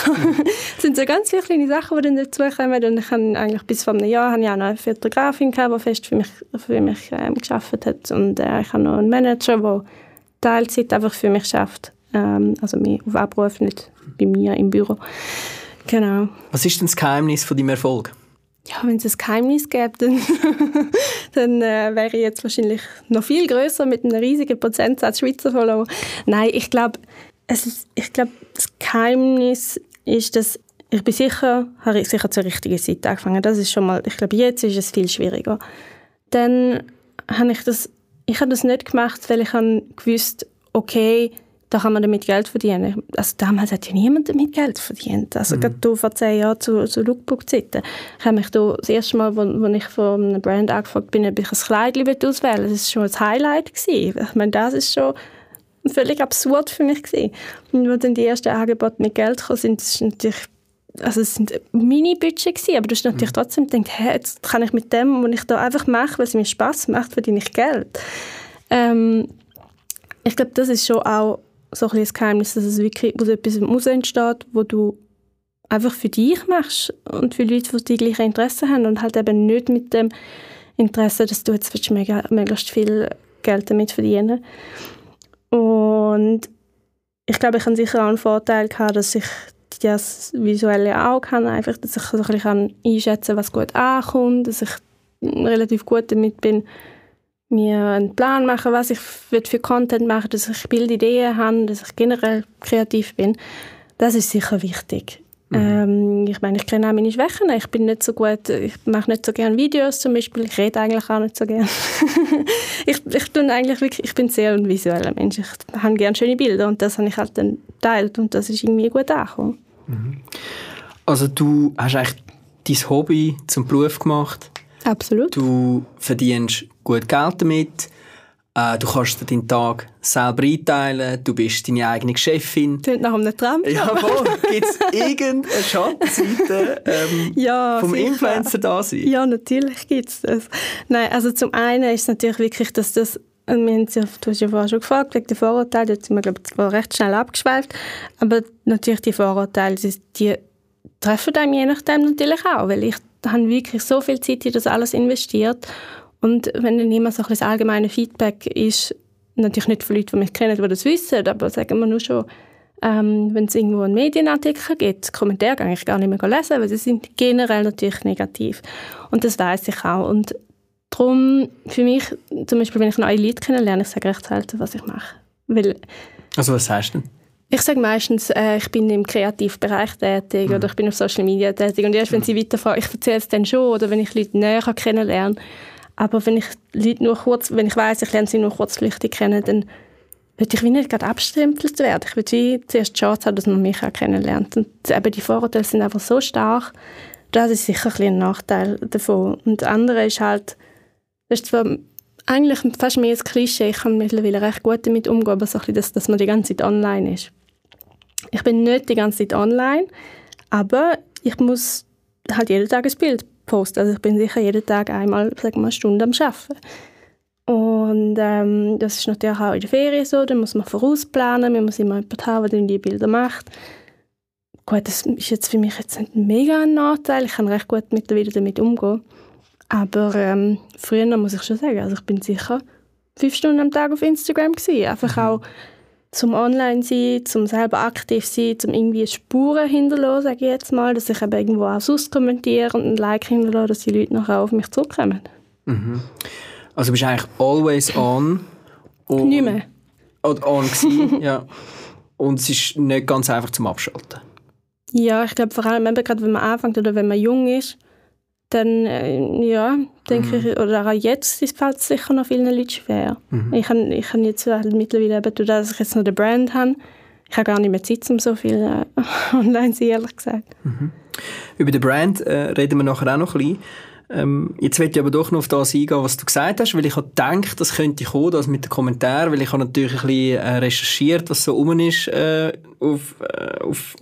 Speaker 3: Das sind so ganz viele kleine Sachen, die dann dazukommen. Und ich habe eigentlich bis vor einem Jahr habe ich auch noch eine Fotografin gehabt, die fest für mich, für mich ähm, gearbeitet hat. Und äh, ich habe noch einen Manager, der Teilzeit einfach für mich arbeitet. Ähm, also mich auf Abruf, nicht bei mir im Büro. Genau.
Speaker 1: Was ist denn das Geheimnis von deinem Erfolg?
Speaker 3: Ja, wenn es ein Geheimnis gäbe, dann, dann äh, wäre ich jetzt wahrscheinlich noch viel grösser mit einem riesigen Prozentsatz Schweizer Follower. Nein, ich glaube, ich glaube, das Geheimnis ist, dass ich bin sicher, habe ich sicher zur richtigen Zeit angefangen. Das ist schon mal, ich glaube, jetzt ist es viel schwieriger. Dann habe ich das, ich habe das nicht gemacht, weil ich habe gewusst, okay, da kann man damit Geld verdienen. Also damals hat ja niemand damit Geld verdient. Also mhm. gerade vor zehn Jahren zu, zu Lookbook-Zeiten. Ich habe mich da das erste Mal, als ich von einem Brand angefragt bin, ob ich ein Kleid auswählen. Das war schon ein Highlight gewesen. Ich meine, das ist schon völlig absurd für mich gewesen. Und als dann die ersten Angebote mit Geld kamen, sind es natürlich also es sind Mini-Budget gewesen, aber du hast natürlich trotzdem gedacht, hey, jetzt kann ich mit dem, was ich da einfach mache, weil es mir Spass macht, verdiene ich Geld. Ähm, ich glaube, das ist schon auch so ein bisschen das Geheimnis, dass es wirklich aus etwas muss entsteht, wo du einfach für dich machst und für Leute, die die gleichen Interessen haben und halt eben nicht mit dem Interesse, dass du jetzt mega, möglichst viel Geld damit verdienen. Und ich glaube, ich habe sicher auch einen Vorteil gehabt, dass ich das Visuelle auch kann, einfach, dass ich so ein bisschen einschätzen kann, was gut ankommt, dass ich relativ gut damit bin, mir einen Plan machen, was ich für Content mache, dass ich Bildideen habe, dass ich generell kreativ bin. Das ist sicher wichtig. Mhm. Ähm, ich meine, ich kenne auch meine Schwächen. Ich bin nicht so gut, ich mache nicht so gerne Videos zum Beispiel. Ich rede eigentlich auch nicht so gerne. ich, ich, bin eigentlich wirklich, ich bin sehr ein visueller Mensch. Ich habe gerne schöne Bilder und das habe ich halt dann geteilt und das ist irgendwie gut angekommen.
Speaker 1: Mhm. Also du hast eigentlich dein Hobby zum Beruf gemacht.
Speaker 3: Absolut.
Speaker 1: Du verdienst gut Geld damit. Äh, du kannst dir deinen Tag selber einteilen. Du bist deine eigene Chefin.
Speaker 3: Klingt nach einem Traum.
Speaker 1: Ja, voll. Gibt es irgendeine Schattenseite ähm,
Speaker 3: ja,
Speaker 1: vom
Speaker 3: sicher.
Speaker 1: Influencer da sein?
Speaker 3: Ja, natürlich gibt es das. Nein, also zum einen ist es natürlich wirklich, dass das, wir haben ja, du hast ja vorher schon gefragt, wegen der Vorurteile, da sind wir, glaube ich, zwar recht schnell abgeschweift, aber natürlich die Vorurteile, die, die treffen einem je nachdem natürlich auch, weil ich habe wirklich so viel Zeit in das alles investiert. Und wenn dann immer so ein bisschen das allgemeine Feedback ist, natürlich nicht von Leuten, die mich kennen, die das wissen, aber sagen wir nur schon, ähm, wenn es irgendwo einen Medienartikel gibt, Kommentare kann ich gar nicht mehr lesen, weil sie sind generell natürlich negativ. Und das weiss ich auch. Und darum, für mich, zum Beispiel, wenn ich neue Leute kennenlerne, ich sage recht selten, was ich mache. Weil,
Speaker 1: also was sagst du denn?
Speaker 3: ich sage meistens, äh, ich bin im Kreativbereich tätig mhm. oder ich bin auf Social Media tätig. Und erst wenn sie weiterfragen, ich erzähle es dann schon, oder wenn ich Leute näher kennenlernen kann. Aber wenn ich Leute nur kurz, wenn ich weiss, ich lerne sie nur kurzflüchtig kennen, dann würde ich wie nicht gerade abgestempelt werden. Ich würde wie zuerst die Chance haben, dass man mich auch kennenlernt. Und eben die Vorurteile sind einfach so stark, das ist sicher ein, ein Nachteil davon. Und das andere ist halt, das ist zwar eigentlich fast mehr ein Klischee, ich kann mittlerweile recht gut damit umgehen, aber so ein bisschen, dass, dass man die ganze Zeit online ist. Ich bin nicht die ganze Zeit online, aber ich muss halt jeden Tag ein Bild posten. Also ich bin sicher jeden Tag einmal, sagen wir, eine Stunde am Arbeiten. Und ähm, das ist natürlich auch in der Ferien so, da muss man vorausplanen, man muss immer jemanden haben, der die Bilder macht. Gut, das ist jetzt für mich jetzt nicht mega ein Nachteil, ich kann recht gut mittlerweile damit umgehen. Aber ähm, früher muss ich schon sagen, also ich bin sicher fünf Stunden am Tag auf Instagram gewesen. Einfach auch zum Online sein, zum selber aktiv sein, zum irgendwie Spuren hinterlassen, sage ich jetzt mal, dass ich eben irgendwo auch sonst kommentiere und ein Like hinterlasse, dass die Leute nachher auf mich zurückkommen.
Speaker 1: Mhm. Also du bist eigentlich always on. Und
Speaker 3: nicht mehr.
Speaker 1: Oder on gewesen, ja. Und es ist nicht ganz einfach zum Abschalten. Ja,
Speaker 3: ich glaube vor allem, eben gerade wenn man anfängt oder wenn man jung ist, dann, äh, ja, denke mhm. ich, oder auch jetzt ist es sicher noch vielen Leuten schwer. Mhm. Ich habe ich hab jetzt halt mittlerweile, eben, dadurch, dass ich jetzt noch den Brand habe, ich habe gar nicht mehr Zeit, um so viel äh, online zu sein, ehrlich gesagt.
Speaker 1: Mhm. Über den Brand äh, reden wir nachher auch noch ein bisschen. Ähm, jetzt möchte ich aber doch noch auf das eingehen, was du gesagt hast, weil ich habe gedacht, das könnte kommen, das mit den Kommentaren, weil ich habe natürlich ein bisschen äh, recherchiert, was so rum ist äh, auf, äh, auf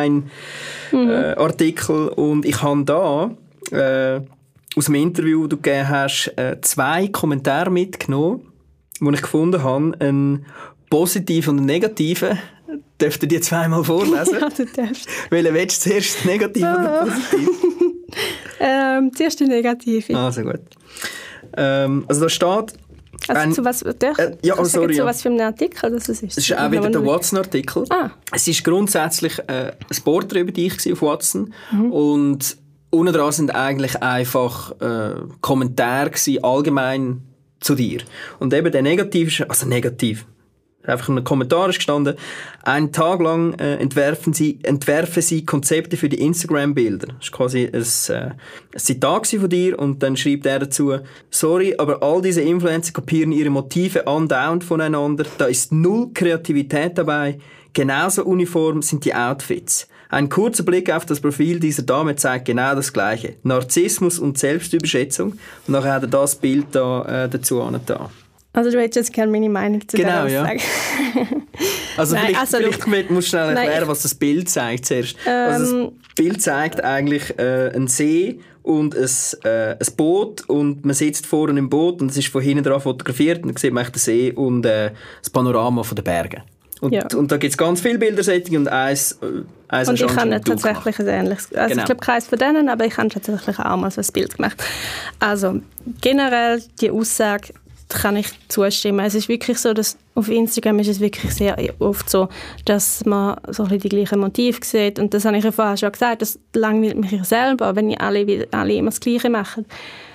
Speaker 1: Online-Artikel mhm. äh, und ich habe da äh, aus dem Interview, das du gegeben hast, äh, zwei Kommentare mitgenommen, die ich gefunden habe, einen positiven und einen negativen. Dürft ihr die zweimal vorlesen?
Speaker 3: Ja, du darfst.
Speaker 1: Welchen willst du zuerst, negativ oh. oder positiv?
Speaker 3: ähm, zuerst die negative.
Speaker 1: Ah, sehr gut. Ähm, also da steht...
Speaker 3: Also
Speaker 1: ein,
Speaker 3: zu was, der,
Speaker 1: äh, ja, oh, sorry,
Speaker 3: zu
Speaker 1: ja.
Speaker 3: was für einen Artikel das ist?
Speaker 1: Es ist auch wieder der Watson-Artikel.
Speaker 3: Ah.
Speaker 1: Es ist grundsätzlich äh, ein Porträt über dich auf Watson mhm. und unten dran sind eigentlich einfach äh, Kommentare gewesen, allgemein zu dir. Und eben der Negativ ist, also negativ, einfach in einem Kommentar ist gestanden, einen Tag lang äh, entwerfen, sie, entwerfen sie Konzepte für die Instagram-Bilder. Das ist quasi ein, äh, ein Zitat von dir und dann schreibt er dazu, sorry, aber all diese Influencer kopieren ihre Motive andauernd voneinander, da ist null Kreativität dabei, genauso uniform sind die Outfits. Ein kurzer Blick auf das Profil dieser Dame zeigt genau das Gleiche. Narzissmus und Selbstüberschätzung. Und nachher hat er das Bild da, äh, dazu angetan.
Speaker 3: Also du hättest jetzt gerne meine Meinung zu
Speaker 1: genau,
Speaker 3: der
Speaker 1: Aussage. Ja. Also nein, vielleicht, also vielleicht musst du schnell erklären, nein, was das Bild zeigt zuerst.
Speaker 3: Ähm,
Speaker 1: also Bild zeigt eigentlich äh, einen See und ein, äh, ein Boot und man sitzt vorne im Boot und es ist von hinten dran fotografiert und dann sieht man den See und äh, das Panorama von den Bergen. Und, ja. und da gibt es ganz viele Bildersätze und eins, eins
Speaker 3: und ich habe tatsächlich ein ähnliches. Also genau. Ich glaube keins von denen, aber ich habe tatsächlich auch mal so ein Bild gemacht. Also generell die Aussage kann ich zustimmen. Es ist wirklich so, dass auf Instagram ist es wirklich sehr oft so, dass man so ein bisschen die gleichen Motive sieht. Und das habe ich ja vorher schon gesagt, das langweilt mich ja selber, wenn alle, alle immer das Gleiche machen.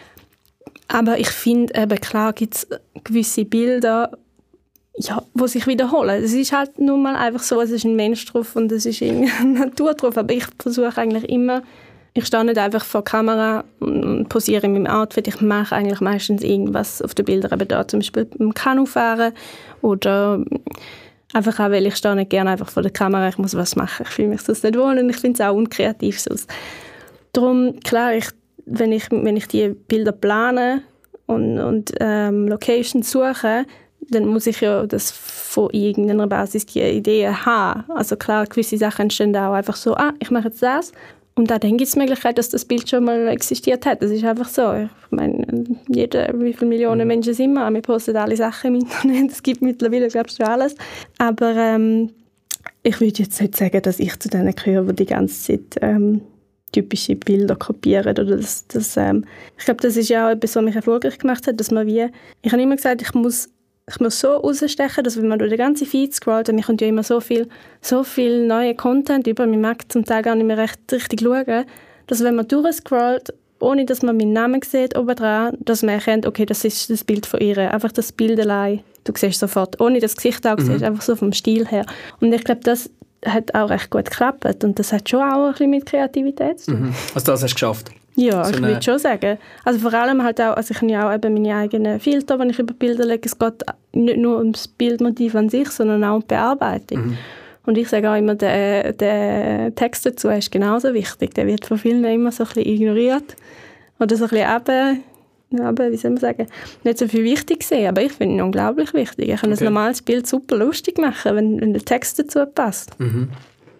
Speaker 3: Aber ich finde eben, klar gibt es gewisse Bilder, ja, die sich wiederholen. Es ist halt nun mal einfach so, es ist ein Mensch drauf und es ist eine Natur drauf. Aber ich versuche eigentlich immer, ich stehe nicht einfach vor der Kamera und posiere in meinem Outfit. Ich mache eigentlich meistens irgendwas auf den Bildern, eben da zum Beispiel beim Kanufahren oder einfach auch, weil ich stehe nicht gerne einfach vor der Kamera, ich muss was machen. Ich fühle mich sonst nicht wohl und ich finde es auch unkreativ sonst. Darum, klar, ich, wenn, ich, wenn ich die Bilder plane und, und ähm, Locations suche, dann muss ich ja das von irgendeiner Basis die Ideen haben. Also klar, gewisse Sachen entstehen auch einfach so, ah, ich mache jetzt das. Und auch dann gibt es die Möglichkeit, dass das Bild schon mal existiert hat. Das ist einfach so. Ich meine, jeder, wie viele Millionen Menschen sind wir? Wir posten alle Sachen im Internet. Es gibt mittlerweile, glaube ich, schon alles. Aber ähm, ich würde jetzt nicht sagen, dass ich zu denen gehöre, die die ganze Zeit ähm, typische Bilder kopieren. Oder das, das, ähm, ich glaube, das ist ja auch etwas, was mich erfolgreich gemacht hat, dass man wie... Ich habe immer gesagt, ich muss... Ich muss so rausstechen, dass wenn man durch den ganzen Feed scrollt, dann kommt ja immer so viel, so viel neue Content über, man mag zum Teil gar nicht mehr recht, richtig schauen, dass wenn man durchscrollt, ohne dass man meinen Namen sieht oben dran, dass man erkennt, okay, das ist das Bild von ihr. Einfach das Bild allein, du siehst sofort, ohne das Gesicht auch siehst, mhm. einfach so vom Stil her. Und ich glaube, das hat auch recht gut geklappt und das hat schon auch ein bisschen mit Kreativität zu tun.
Speaker 1: Mhm. Also das hast du geschafft?
Speaker 3: Ja,
Speaker 1: so
Speaker 3: ich würde schon sagen. Also vor allem halt auch, also ich habe ja auch eben meine eigenen Filter, wenn ich über Bilder lege. Es geht nicht nur ums Bildmotiv an sich, sondern auch um die Bearbeitung. Mhm. Und ich sage auch immer, der, der Text dazu ist genauso wichtig. Der wird von vielen immer so ein bisschen ignoriert. Oder so ein bisschen eben, eben, wie soll man sagen, nicht so viel wichtig sehen. Aber ich finde ihn unglaublich wichtig. Ich kann okay. ein normales Bild super lustig machen, wenn, wenn der Text dazu passt.
Speaker 1: Mhm.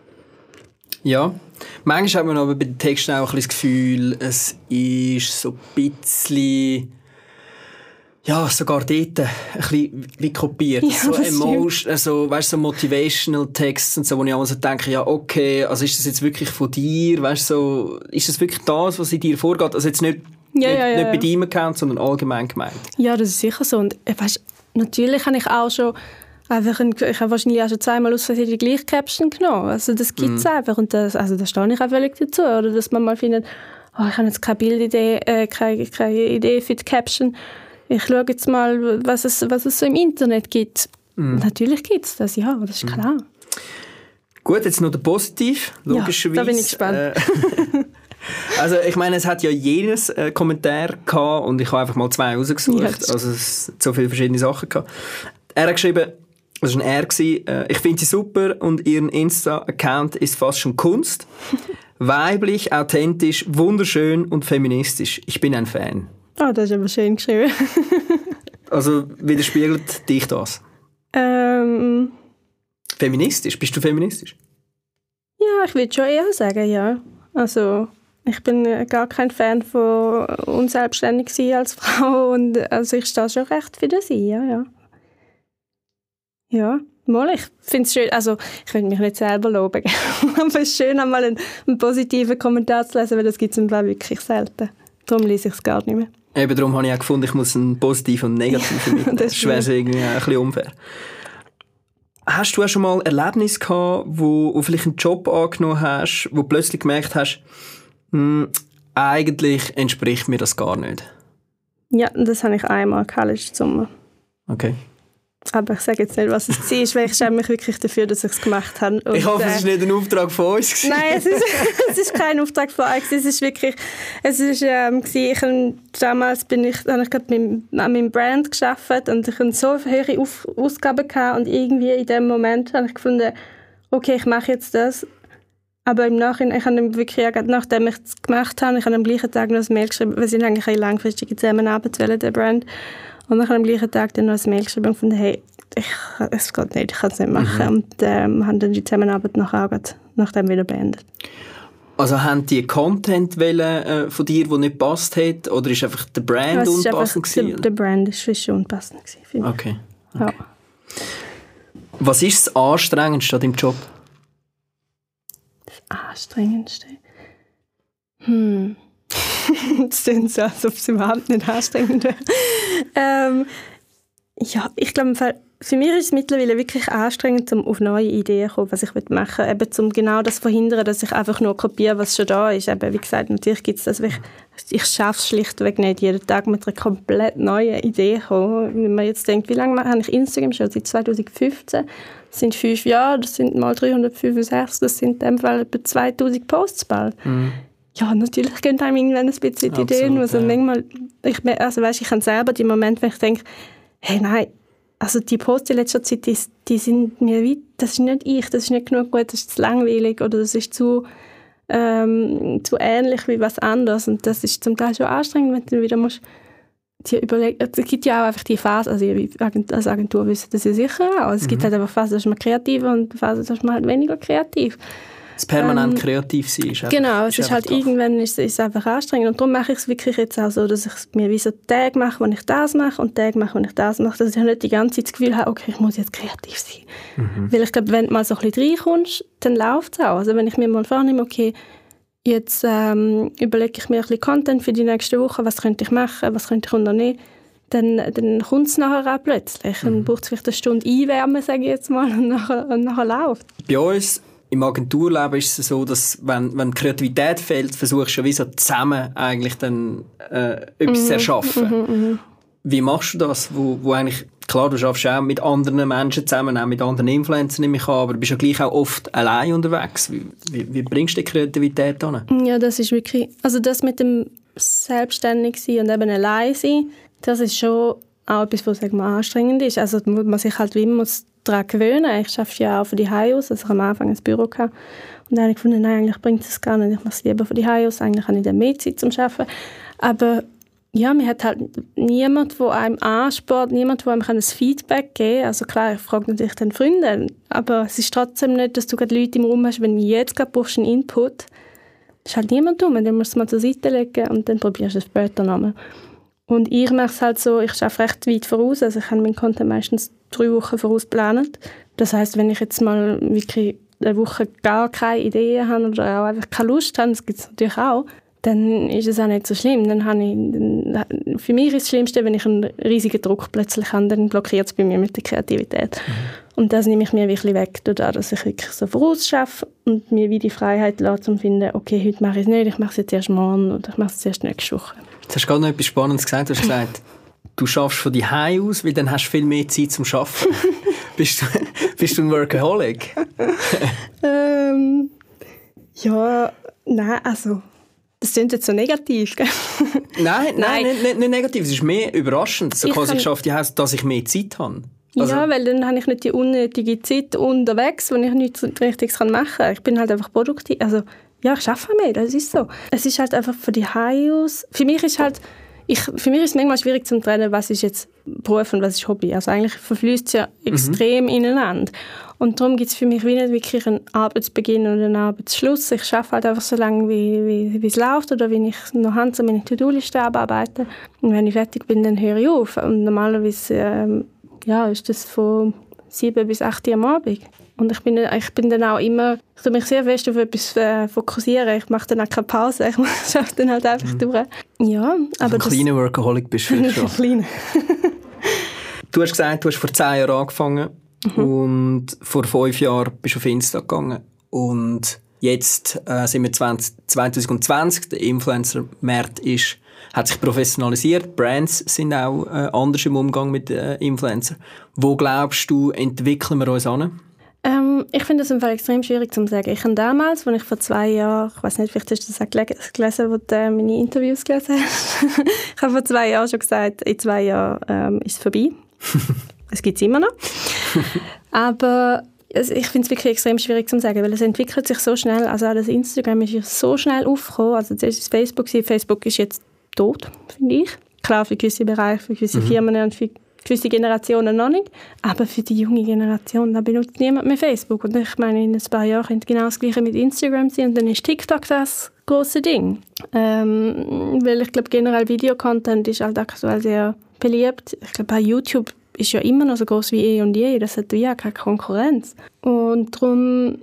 Speaker 1: Ja, manchmal hat man aber bei den Texten auch ein bisschen das Gefühl, es ist so ein bisschen, ja, sogar dort ein bisschen wie kopiert. Ja, so emotion, also, weißt, so motivational Texts und so, wo ich auch so denke, ja, okay, also ist das jetzt wirklich von dir, weißt, so, ist das wirklich das, was in dir vorgeht? Also jetzt nicht,
Speaker 3: ja,
Speaker 1: nicht,
Speaker 3: ja, ja,
Speaker 1: nicht bei deinem Account, sondern allgemein gemeint.
Speaker 3: Ja, das ist sicher so. Und weißt, natürlich habe ich auch schon Einfach ein, ich habe wahrscheinlich auch schon zweimal aus Versehen die gleiche Caption genommen. Also das gibt es mm. einfach. Und das, also da stehe ich auch völlig dazu. Oder dass man mal findet, oh, ich habe jetzt keine Bildidee, äh, keine, keine Idee für die Caption. Ich schaue jetzt mal, was es, was es so im Internet gibt. Mm. Natürlich gibt es das, ja, das ist mm. klar.
Speaker 1: Gut, jetzt noch der Positiv, logischerweise.
Speaker 3: Ja, da bin ich gespannt.
Speaker 1: Äh, also ich meine, es hat ja jedes äh, Kommentar gehabt und ich habe einfach mal zwei rausgesucht. Ja, also es hat so viele verschiedene Sachen gehabt. Er hat geschrieben, das war ein R. Ich finde sie super und ihren Insta-Account ist fast schon Kunst. Weiblich, authentisch, wunderschön und feministisch. Ich bin ein Fan.
Speaker 3: Oh, das ist aber schön geschrieben.
Speaker 1: Also widerspiegelt dich das?
Speaker 3: Ähm...
Speaker 1: Feministisch? Bist du feministisch?
Speaker 3: Ja, ich würde schon eher sagen, ja. Also ich bin gar kein Fan von unselbstständig sein als Frau und also ich stehe schon recht für das ein, ja, ja. Ja, mal, ich finde es schön, also ich könnte mich nicht selber loben, aber es ist schön, einmal einen, einen positiven Kommentar zu lesen, weil das gibt es wirklich selten. Darum lese ich es gar nicht mehr.
Speaker 1: Eben darum habe ich auch gefunden, ich muss einen positiven und negativen mitnehmen. Das wäre irgendwie ein bisschen unfair. Hast du auch schon mal Erlebnisse gehabt, wo du vielleicht einen Job angenommen hast, wo du plötzlich gemerkt hast, hm, eigentlich entspricht mir das gar nicht?
Speaker 3: Ja, das habe ich einmal gehabt letzten Sommer.
Speaker 1: Okay.
Speaker 3: Aber ich sage jetzt nicht, was es war, weil ich schäme mich wirklich dafür, dass ich es gemacht habe. Und,
Speaker 1: ich hoffe,
Speaker 3: äh,
Speaker 1: es war nicht ein Auftrag von uns gewesen.
Speaker 3: Nein, es ist, es ist kein Auftrag von uns. Es ist wirklich, es ist, ähm, ich, damals bin ich, habe ich gerade an meinem Brand gearbeitet und ich hatte so hohe Auf- Ausgaben gehabt und irgendwie in dem Moment habe ich gefunden, okay, ich mache jetzt das. Aber im Nachhinein, ich habe wirklich, nachdem ich es gemacht habe, ich habe am gleichen Tag noch ein Mail geschrieben, wir sind eigentlich eine langfristige Zusammenarbeit wollen, der Brand. Und dann habe ich am gleichen Tag dann noch ein Mail geschrieben und gefunden, hey, ich, es geht nicht, ich kann es nicht machen. Mhm. Und ähm, haben dann die Zusammenarbeit nachher auch nachdem wieder beendet.
Speaker 1: Also haben die Content wollen, äh, von dir, der nicht gepasst hat? Oder ist einfach der Brand
Speaker 3: es
Speaker 1: unpassend gewesen?
Speaker 3: Der, der Brand ist schon unpassend gewesen.
Speaker 1: Okay. okay.
Speaker 3: Ja.
Speaker 1: Was ist das Anstrengendste an deinem Job?
Speaker 3: Das Anstrengendste? Hm. Das klingt so, als ob es überhaupt nicht anstrengend wäre. ähm, ja, ich glaube, für mich ist es mittlerweile wirklich anstrengend, um auf neue Ideen zu kommen, was ich machen will. Eben, um genau das zu verhindern, dass ich einfach nur kopiere, was schon da ist. Eben, wie gesagt, natürlich gibt es das. Ich, ich schaffe es schlichtweg nicht, jeden Tag mit einer komplett neuen Idee zu kommen. Wenn man jetzt denkt, wie lange habe ich Instagram schon? Seit zwanzig fünfzehn. Das sind fünf Jahre, das sind mal dreihundertfünfundsechzig, das sind in dem Fall etwa zweitausend Posts bald. Mhm. Ja, natürlich gehen einem irgendwann ein bisschen die Ideen. Also ja. manchmal, ich, also weißt, ich habe selber die Momente, wenn ich denke, hey, nein, also die Posts in letzter Zeit, die, die sind mir wie, das ist nicht ich, das ist nicht genug gut, das ist zu langweilig oder das ist zu, ähm, zu ähnlich wie was anderes. Und das ist zum Teil schon anstrengend, wenn du wieder musst, dir überlegen, es gibt ja auch einfach die Phase, also als Agentur wissen das ja sicher auch, es mhm. gibt halt einfach Phasen, da ist man kreativer und Phasen, da ist man halt weniger kreativ.
Speaker 1: Das permanent ähm, kreativ sein
Speaker 3: ist einfach, genau, es ist, ist halt tough. Irgendwann ist es einfach anstrengend und darum mache ich es wirklich jetzt auch so, dass ich mir wie so Tage mache, wo ich das mache und Tage mache, wo ich das mache, dass ich nicht die ganze Zeit das Gefühl habe, okay, ich muss jetzt kreativ sein. Mhm. Weil ich glaube, wenn du mal so ein bisschen reinkommst, dann läuft es auch. Also wenn ich mir mal vornehme, okay, jetzt ähm, überlege ich mir ein bisschen Content für die nächste Woche, was könnte ich machen, was könnte ich unternehmen, dann, dann kommt es nachher auch plötzlich. Mhm. Dann braucht es vielleicht eine Stunde Einwärmen, sage ich jetzt mal, und nachher, und nachher läuft.
Speaker 1: Bei uns im Agenturleben ist es so, dass wenn, wenn Kreativität fehlt, versuchst du ja wie so zusammen eigentlich dann äh, etwas mhm. zu erschaffen. Mhm, mhm. Wie machst du das? Wo, wo eigentlich, klar, du arbeitest auch mit anderen Menschen zusammen, auch mit anderen Influencern, nehme ich an, aber du bist ja gleich auch oft allein unterwegs. Wie, wie, wie bringst du die Kreativität an?
Speaker 3: Ja, das ist wirklich, also das mit dem Selbstständigsein und eben allein sein, das ist schon auch etwas, was sagen wir, anstrengend ist. Also man sich halt wie immer daran gewöhnen. Ich arbeite ja auch von die Hause aus, also ich am Anfang ein Büro gehabt. Und dann habe ich gefunden, nein, eigentlich bringt es gar nicht. Ich mache es lieber von die Hause aus. Eigentlich habe ich dann mehr Zeit zum Arbeiten. Aber ja, man hat halt niemand, der einem anspart, niemand, der einem ein Feedback geben kann. Also klar, ich frage natürlich den Freunde, aber es ist trotzdem nicht, dass du gerade Leute im Raum hast, wenn du jetzt gerade brauchst einen Input, ist halt niemand dumm. Dann musst du es mal zur Seite legen und dann probierst du es später nochmal. Und ich mache es halt so, ich arbeite recht weit voraus, also ich habe meinen Content meistens drei Wochen voraus geplant. Das heisst, wenn ich jetzt mal wirklich eine Woche gar keine Ideen habe oder auch einfach keine Lust habe, das gibt es natürlich auch, dann ist es auch nicht so schlimm. Dann habe ich, dann, für mich ist das Schlimmste, wenn ich einen riesigen Druck plötzlich habe, dann blockiert es bei mir mit der Kreativität. Mhm. Und das nehme ich mir wirklich weg, dadurch, dass ich wirklich so voraus arbeite und mir wie die Freiheit lasse, um zu finden, okay, heute mache ich es nicht, ich mache es jetzt erst morgen oder ich mache es erst nächste Woche.
Speaker 1: Jetzt hast du gerade noch etwas Spannendes gesagt. Du hast gesagt, du schaffst von die Hause aus, weil dann hast du viel mehr Zeit zum Arbeiten. bist, du, bist du ein Workaholic?
Speaker 3: ähm, ja, nein, also das klingt jetzt so negativ, gell?
Speaker 1: Nein, nein, nein. Nicht, nicht, nicht negativ. Es ist mehr überraschend. So quasi ich schaffe die Hause, dass ich mehr Zeit habe. Also,
Speaker 3: ja, weil dann habe ich nicht die unnötige Zeit unterwegs, wo ich nichts Richtiges machen kann. Ich bin halt einfach produktiv. Also, ja, ich arbeite mehr, das ist so. Es ist halt einfach von die Hause aus. Für mich ist halt, ich, für mich ist es manchmal schwierig zu trennen, was ist jetzt Beruf und was ist Hobby. Also eigentlich verfließt es ja extrem mhm. ineinander. Und darum gibt es für mich wie nicht wirklich einen Arbeitsbeginn oder einen Arbeitsschluss. Ich arbeite halt einfach so lange, wie, wie, wie es läuft oder wie ich noch Hand an meine To-Do-Liste abarbeite. Und wenn ich fertig bin, dann höre ich auf. Und normalerweise ähm, ja, ist das von sieben bis acht Uhr am Abend. Und ich bin, ich bin dann auch immer, ich tue mich sehr fest auf etwas äh, fokussieren. Ich mache dann auch keine Pause, ich schaffe dann halt einfach mhm. durch. Ja, aber
Speaker 1: also ein kleiner Workaholic bist du schon. Kleiner. Du hast gesagt, du hast vor zehn Jahren angefangen mhm. und vor fünf Jahren bist du auf Insta gegangen. Und jetzt äh, sind wir zwanzig zwanzig, der Influencer-Markt ist, hat sich professionalisiert, Brands sind auch äh, anders im Umgang mit äh, Influencern. Wo glaubst du, entwickeln wir uns an?
Speaker 3: Ähm, ich finde das im Fall extrem schwierig zu sagen. Ich habe damals, als ich vor zwei Jahren, ich weiß nicht, vielleicht hast du das auch gelesen, wo du äh, meine Interviews gelesen hast, ich habe vor zwei Jahren schon gesagt, in zwei Jahren ähm, ist es vorbei. Es gibt es immer noch. Aber also ich finde es wirklich extrem schwierig zu sagen, weil es entwickelt sich so schnell. Also auch das Instagram ist ja so schnell aufgekommen. Also zuerst ist Facebook, Facebook ist jetzt tot, finde ich. Klar, für gewisse Bereiche, für gewisse mhm. Firmen und für gewisse Generationen noch nicht. Aber für die junge Generation, da benutzt niemand mehr Facebook. Und ich meine, in ein paar Jahren könnte genau das Gleiche mit Instagram sein. Und dann ist TikTok das grosse Ding. Ähm, weil ich glaube, generell Videocontent ist halt aktuell sehr beliebt. Ich glaube, bei YouTube ist ja immer noch so groß wie eh und je. Das hat ja keine Konkurrenz. Und darum,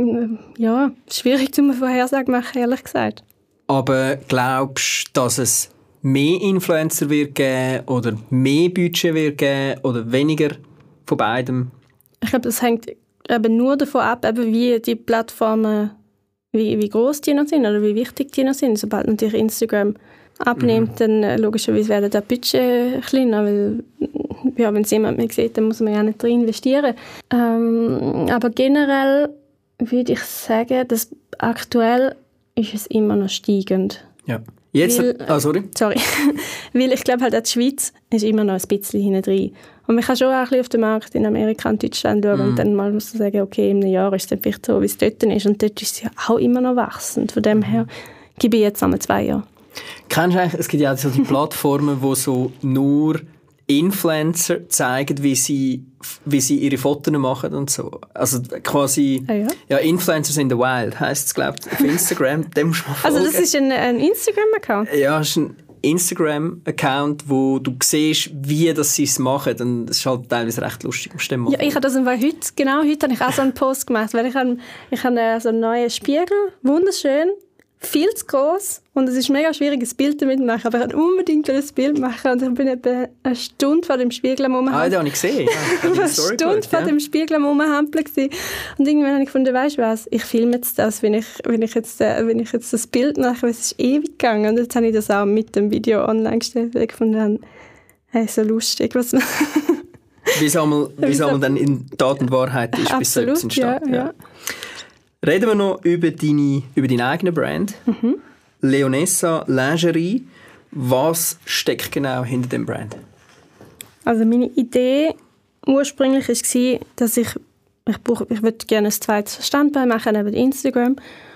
Speaker 3: ja, schwierig zu Vorhersagen machen, ehrlich gesagt.
Speaker 1: Aber glaubst du, dass es mehr Influencer wird geben oder mehr Budget wird geben oder weniger von beidem?
Speaker 3: Ich glaube, das hängt eben nur davon ab, eben wie die Plattformen, wie, wie groß die noch sind oder wie wichtig die noch sind. Sobald natürlich Instagram abnimmt, mhm. dann äh, logischerweise werden das Budget kleiner, weil ja, wenn es jemand mehr sieht, dann muss man ja nicht drin investieren. Ähm, aber generell würde ich sagen, dass aktuell ist es immer noch steigend.
Speaker 1: Ja. Jetzt,
Speaker 3: weil,
Speaker 1: ah, sorry.
Speaker 3: Sorry. Weil ich glaube, halt, die Schweiz ist immer noch ein bisschen hinten drin. Und man kann schon auch ein bisschen auf den Markt in Amerika und Deutschland schauen mm. und dann mal so sagen, okay, in einem Jahr ist es dann vielleicht so, wie es dort ist. Und dort ist es ja auch immer noch wachsend. Von dem her gebe ich jetzt einmal zwei Jahre.
Speaker 1: Kennst du eigentlich, es gibt ja so die Plattformen, wo so nur Influencer zeigen, wie sie, wie sie ihre Fotos machen und so. Also quasi,
Speaker 3: ah, ja?
Speaker 1: ja, Influencers in the Wild heisst es, glaube ich, auf Instagram. Dem musst du mal folgen.
Speaker 3: Also das ist ein, ein Instagram-Account?
Speaker 1: Ja, das ist ein Instagram-Account, wo du siehst, wie das sie es machen. Und das ist halt teilweise recht lustig.
Speaker 3: Ja, ich habe das einfach heute, genau heute habe ich auch so einen Post gemacht, weil ich habe, ich habe so einen neuen Spiegel, wunderschön, viel zu gross und es ist mega schwierig, ein Bild damit zu machen, aber ich wollte unbedingt ein Bild machen und ich bin etwa eine Stunde vor dem Spiegel am Rumhampeln.
Speaker 1: Ah, das habe ich gesehen. Ja,
Speaker 3: ich war eine Stunde gehört, vor ja. dem Spiegel am Rumhampeln und irgendwann habe ich gefunden, weißt du was, ich filme jetzt das, wenn ich, wenn ich, jetzt, äh, wenn ich jetzt das Bild mache, weil es ist ewig gegangen und jetzt habe ich das auch mit dem Video online gestellt, weil ich gefunden hey, so lustig, was man
Speaker 1: wie es einmal, dann in Tat und Wahrheit ist, bis selbst entsteht.
Speaker 3: Ja, ja.
Speaker 1: Reden wir noch über deine, über deine eigene Brand. Mhm. Leonessa Lingerie. Was steckt genau hinter dem Brand?
Speaker 3: Also meine Idee ursprünglich war, dass ich, ich, brauche, ich würde gerne ein zweites Standbein machen neben Instagram.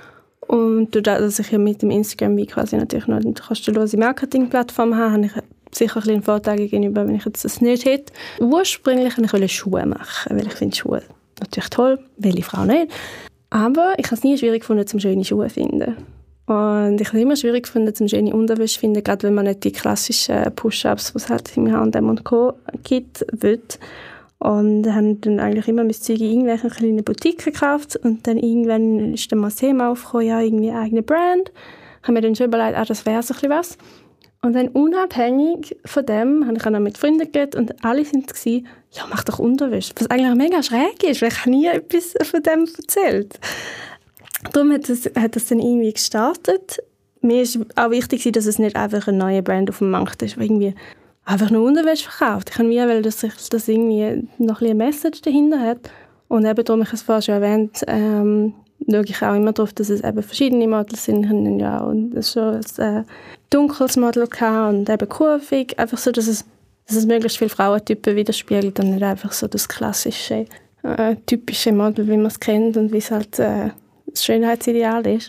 Speaker 3: Und dadurch, dass ich ja mit dem Instagram wie quasi natürlich noch eine kostenlose Marketingplattform habe, habe ich sicher ein bisschen Vorteil gegenüber, wenn ich jetzt das nicht hätte. Ursprünglich wollte ich Schuhe machen, weil ich finde Schuhe natürlich toll, welche Frau nicht. Aber ich habe es nie schwierig gefunden, zum schöne Schuhe zu finden. Und ich habe es immer schwierig gefunden, zum schöne Unterwäsche zu finden, gerade wenn man nicht die klassischen Push-Ups, die es halt im H und M und Co. gibt, will. Und habe dann eigentlich immer mein Zeug in irgendwelchen kleinen Boutiquen gekauft. Und dann irgendwann ist dann mal das Thema aufgekommen, ja, irgendwie eine eigene Brand. Ich habe mir dann schon überlegt, ah, das wäre so ein bisschen was. Und dann unabhängig von dem habe ich auch noch mit Freunden geredet und alle waren so, ja, mach doch Unterwäsche. Was eigentlich mega schräg ist, weil ich habe nie etwas von dem erzählt. Darum hat das, hat das dann irgendwie gestartet. Mir war auch wichtig, dass es nicht einfach eine neue Brand auf dem Markt ist, die irgendwie einfach nur Unterwäsche verkauft. Ich wollte, dass sich das irgendwie noch ein bisschen Message dahinter hat. Und eben darum, ich habe es vorhin schon erwähnt, ähm, schaue ich auch immer darauf, dass es eben verschiedene Models sind. Ja, und es schon ein äh, dunkles Model gehabt und eben kurvig. Einfach so, dass es, dass es möglichst viele Frauentypen widerspiegelt und nicht einfach so das klassische, äh, typische Model, wie man es kennt und wie es halt äh, das Schönheitsideal ist.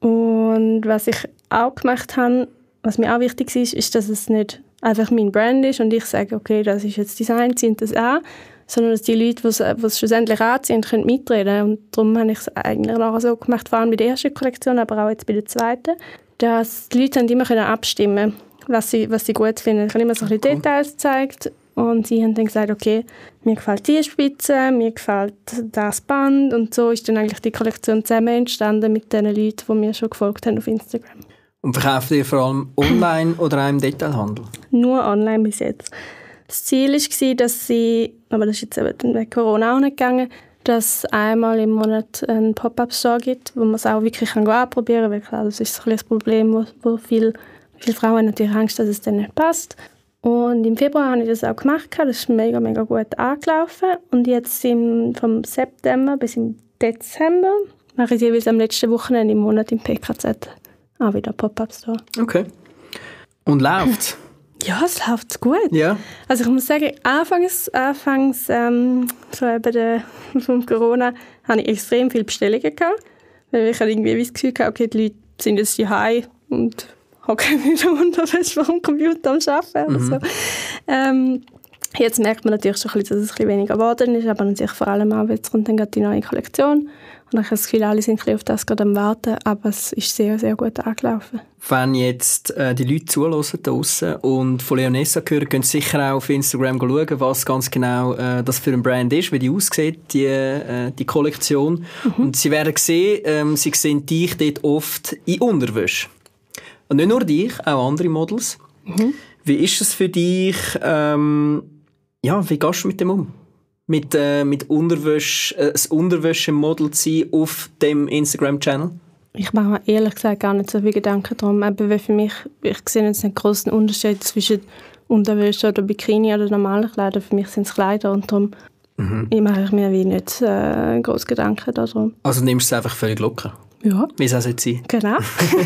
Speaker 3: Und was ich auch gemacht habe, was mir auch wichtig ist, ist, dass es nicht einfach mein Brand ist und ich sage, okay, das ist jetzt Design, sind das auch, sondern dass die Leute, die es schlussendlich anziehen, können mitreden. Und darum habe ich es eigentlich auch so gemacht, vor allem bei der ersten Kollektion, aber auch jetzt bei der zweiten, dass die Leute immer abstimmen können, was sie, was sie gut finden. Ich habe immer so ein bisschen Details gezeigt und sie haben dann gesagt, okay, mir gefällt die Spitze, mir gefällt das Band und so ist dann eigentlich die Kollektion zusammen entstanden mit den Leuten, die mir schon gefolgt haben auf Instagram.
Speaker 1: Und verkauft ihr vor allem online oder auch im Detailhandel?
Speaker 3: Nur online bis jetzt. Das Ziel war, dass sie, aber das ist jetzt eben wegen Corona auch nicht gegangen, dass es einmal im Monat einen Pop-Up-Store gibt, wo man es auch wirklich anprobieren kann, weil klar, das ist so ein das Problem, wo, wo viele, viele Frauen haben natürlich Angst, dass es dann nicht passt. Und im Februar habe ich das auch gemacht, das ist mega, mega gut angelaufen. Und jetzt im, vom September bis im Dezember mache ich jeweils am letzten Wochenende im Monat im P K Z auch wieder Pop-Up-Store.
Speaker 1: Okay. Und läuft's?
Speaker 3: Ja, es läuft gut.
Speaker 1: Ja.
Speaker 3: Also ich muss sagen, anfangs, anfangs ähm, so eben der, von Corona, hatte ich extrem viele Bestellungen gehabt, weil ich irgendwie das Gefühl hatte, okay, die Leute sind jetzt daheim und hocken wieder Unterwäsche vor dem Computer am Arbeiten. Mhm. So. Ähm, Jetzt merkt man natürlich schon, dass es ein bisschen weniger geworden ist, aber natürlich vor allem auch, jetzt kommt dann gerade die neue Kollektion. Und ich habe das Gefühl, alle sind ein bisschen auf das gerade am Warten, aber es ist sehr, sehr gut angelaufen.
Speaker 1: Wenn jetzt äh, die Leute zuhören draussen und von Leonessa hören, können sie sicher auch auf Instagram schauen, was ganz genau äh, das für ein Brand ist, wie die aussieht, die, äh, die Kollektion. Mhm. Und sie werden sehen, ähm, sie sehen dich dort oft in Unterwäsche. Und nicht nur dich, auch andere Models. Mhm. Wie ist es für dich, ähm, ja, wie gehst du mit dem um? Mit, äh, mit Unterwäsche, äh, das Unterwäsche-Model zu sein auf dem Instagram-Channel?
Speaker 3: Ich mache mir ehrlich gesagt gar nicht so viele Gedanken darum. Aber weil für mich, ich sehe jetzt einen grossen Unterschied zwischen Unterwäsche oder Bikini oder normalen Kleidern. Für mich sind es Kleider und darum mhm. mache ich mir wie nicht äh, grosse Gedanken darum.
Speaker 1: Also nimmst du es einfach völlig locker?
Speaker 3: Ja.
Speaker 1: Wie soll es jetzt sein?
Speaker 3: Genau.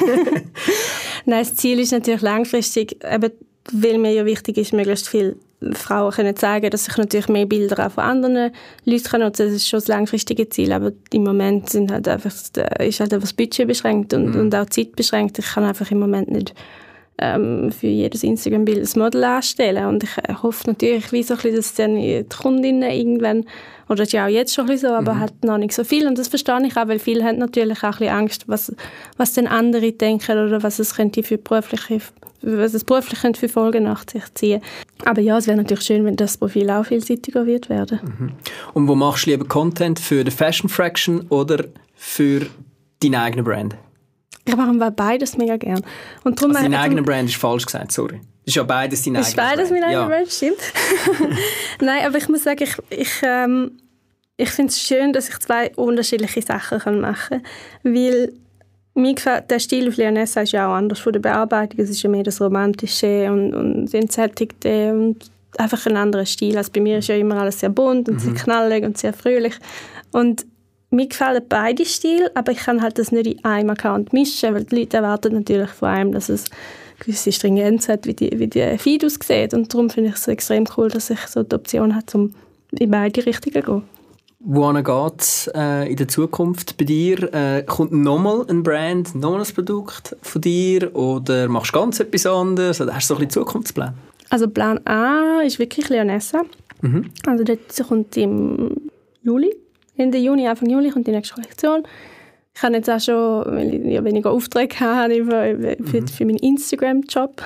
Speaker 3: Nein, das Ziel ist natürlich langfristig, eben, weil mir ja wichtig ist, möglichst viele Frauen können zeigen, dass ich natürlich mehr Bilder auch von anderen Leuten kann nutzen. Das ist schon das langfristige Ziel, aber im Moment sind halt einfach, ist halt einfach das Budget beschränkt und, mhm. und auch die Zeit beschränkt. Ich kann einfach im Moment nicht ähm, für jedes Instagram-Bild ein Model anstellen und ich äh, hoffe natürlich, wie so ein bisschen, dass dann die Kundinnen irgendwann, oder das ist ja auch jetzt schon ein bisschen so, aber mhm. halt noch nicht so viel und das verstehe ich auch, weil viele haben natürlich auch ein bisschen Angst, was, was denn andere denken oder was es könnte für berufliche was es beruflich für Folgen nach sich ziehen. Aber ja, es wäre natürlich schön, wenn das Profil auch vielseitiger wird werden.
Speaker 1: Mhm. Und wo machst du lieber Content? Für die Fashion Fraction oder für deine eigene Brand?
Speaker 3: Ich mache beides mega gern. Und
Speaker 1: also deine eigene Brand ist falsch gesagt, sorry. Das ist ja beides deine eigene Brand.
Speaker 3: Ist beides meine
Speaker 1: ja.
Speaker 3: eigene Brand, stimmt. Nein, aber ich muss sagen, ich, ich, ähm, ich finde es schön, dass ich zwei unterschiedliche Sachen machen kann. Weil mir gefällt, der Stil auf Leonessa ist ja auch anders von der Bearbeitung. Es ist ja mehr das Romantische und, und das Entsättigte und einfach ein anderer Stil. Also bei mir ist ja immer alles sehr bunt und mhm. sehr knallig und sehr fröhlich. Und mir gefallen beide Stile, aber ich kann halt das nicht in einem Account mischen, weil die Leute erwarten natürlich von einem, dass es eine gewisse Stringenz hat, wie die, wie die Feed aussieht. Und darum finde ich es extrem cool, dass ich so die Option habe, um in beide Richtungen zu gehen.
Speaker 1: Wohin geht es äh, in der Zukunft bei dir? Äh, kommt nochmal ein Brand, nochmal ein Produkt von dir oder machst du ganz etwas anderes? Oder hast du so ein bisschen Zukunftspläne?
Speaker 3: Also Plan A ist wirklich Leonessa. Mhm. Also dort kommt im Juli, Ende Juni, Anfang Juli kommt die nächste Kollektion. Ich habe jetzt auch schon, weil ich ja weniger Aufträge habe für, für, für meinen Instagram-Job,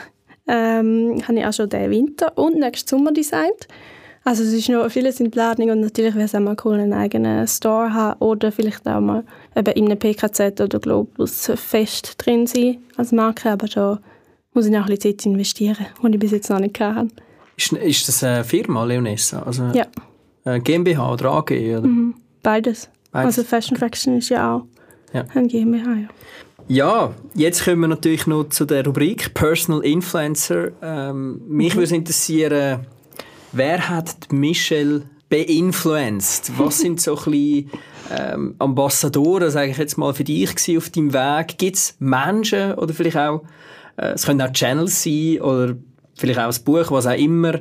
Speaker 3: ähm, habe ich auch schon den Winter und nächsten Sommer designt. Also es ist noch vieles in Planung und natürlich wäre es auch mal cool, einen eigenen Store haben oder vielleicht auch mal eben in einem P K Z oder Globus fest drin sein als Marke, aber da muss ich noch ein bisschen Zeit investieren, die ich bis jetzt noch nicht hatte.
Speaker 1: Ist, ist das eine Firma, Leonessa? Also
Speaker 3: ja.
Speaker 1: Eine GmbH oder A G? Oder?
Speaker 3: Mhm. Beides. Beides. Also Fashion Fraction ist ja auch ja. eine GmbH, ja. Ja,
Speaker 1: jetzt kommen wir natürlich noch zu der Rubrik Personal Influencer. Ähm, mich mhm. würde interessieren, wer hat Michelle beinfluenced? Was sind so ein bisschen ähm, Ambassadoren, sage ich jetzt mal, für dich gewesen auf deinem Weg? Gibt es Menschen oder vielleicht auch, äh, es können auch Channels sein oder vielleicht auch ein Buch, was auch immer,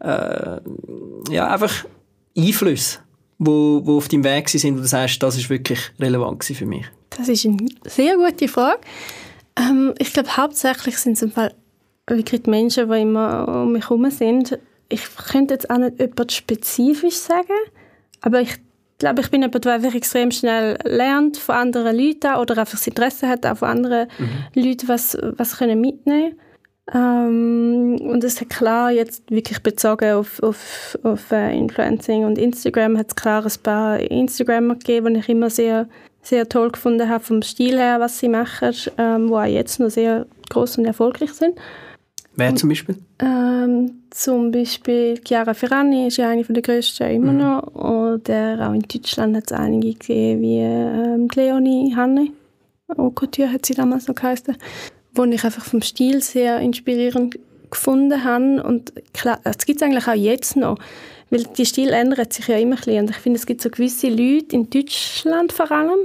Speaker 1: äh, ja, einfach Einflüsse, wo, wo auf deinem Weg sind, wo du sagst, das ist wirklich relevant für mich?
Speaker 3: Das ist eine sehr gute Frage. Ähm, ich glaube, hauptsächlich sind es im Fall wirklich die Menschen, die immer um mich herum sind. Ich könnte jetzt auch nicht etwas spezifisch sagen, aber ich glaube, ich bin jemand, der einfach extrem schnell lernt von anderen Leuten oder einfach das Interesse hat, auch von anderen mhm. Leuten was, was können mitnehmen können. Ähm, und es hat klar, jetzt wirklich bezogen auf, auf, auf uh, Influencing und Instagram, hat es klar ein paar Instagrammer gegeben, die ich immer sehr, sehr toll gefunden habe, vom Stil her, was sie machen, ähm, die auch jetzt noch sehr gross und erfolgreich sind.
Speaker 1: Wer zum Beispiel?
Speaker 3: Ähm, zum Beispiel Chiara Ferragni ist ja eine der grössten immer mhm. noch. Oder auch in Deutschland hat es einige gegeben, wie ähm, Leonie Hanne. Haute Couture hat sie damals noch geheißen. Wo ich einfach vom Stil sehr inspirierend gefunden habe. Und klar, das gibt es eigentlich auch jetzt noch. Weil die Stil ändert sich ja immer ein bisschen. Und ich finde, es gibt so gewisse Leute, in Deutschland vor allem,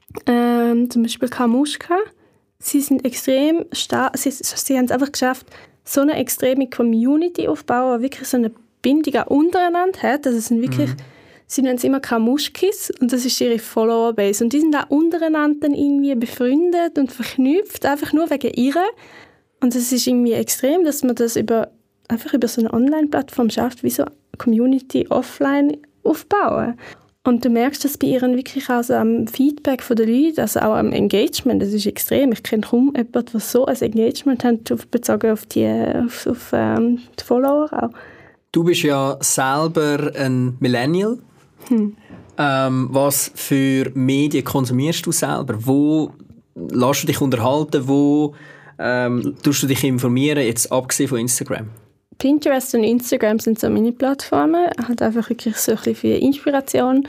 Speaker 3: ähm, zum Beispiel Kamuschka. Sie sind extrem stark, sie, sie haben es einfach geschafft, so eine extreme Community aufbauen, wirklich so eine Bindung auch untereinander hat. Also es sind wirklich, mhm. sie nennen es immer Kamuschkis und das ist ihre Follower-Base. Und die sind auch untereinander dann irgendwie befreundet und verknüpft, einfach nur wegen ihrer. Und es ist irgendwie extrem, dass man das über einfach über so eine Online-Plattform schafft, wie so eine Community offline aufbauen. Und du merkst das bei ihren wirklich auch so am Feedback der Leute, also auch am Engagement, das ist extrem. Ich kenne kaum jemanden, der so ein Engagement hat, bezogen auf die, auf, auf, ähm, die Follower auch.
Speaker 1: Du bist ja selber ein Millennial. Hm. Ähm, was für Medien konsumierst du selber? Wo lässt du dich unterhalten? Wo ähm, tust du dich informieren, jetzt abgesehen von Instagram?
Speaker 3: Pinterest und Instagram sind so meine Plattformen. Halt einfach wirklich so ein bisschen für Inspiration.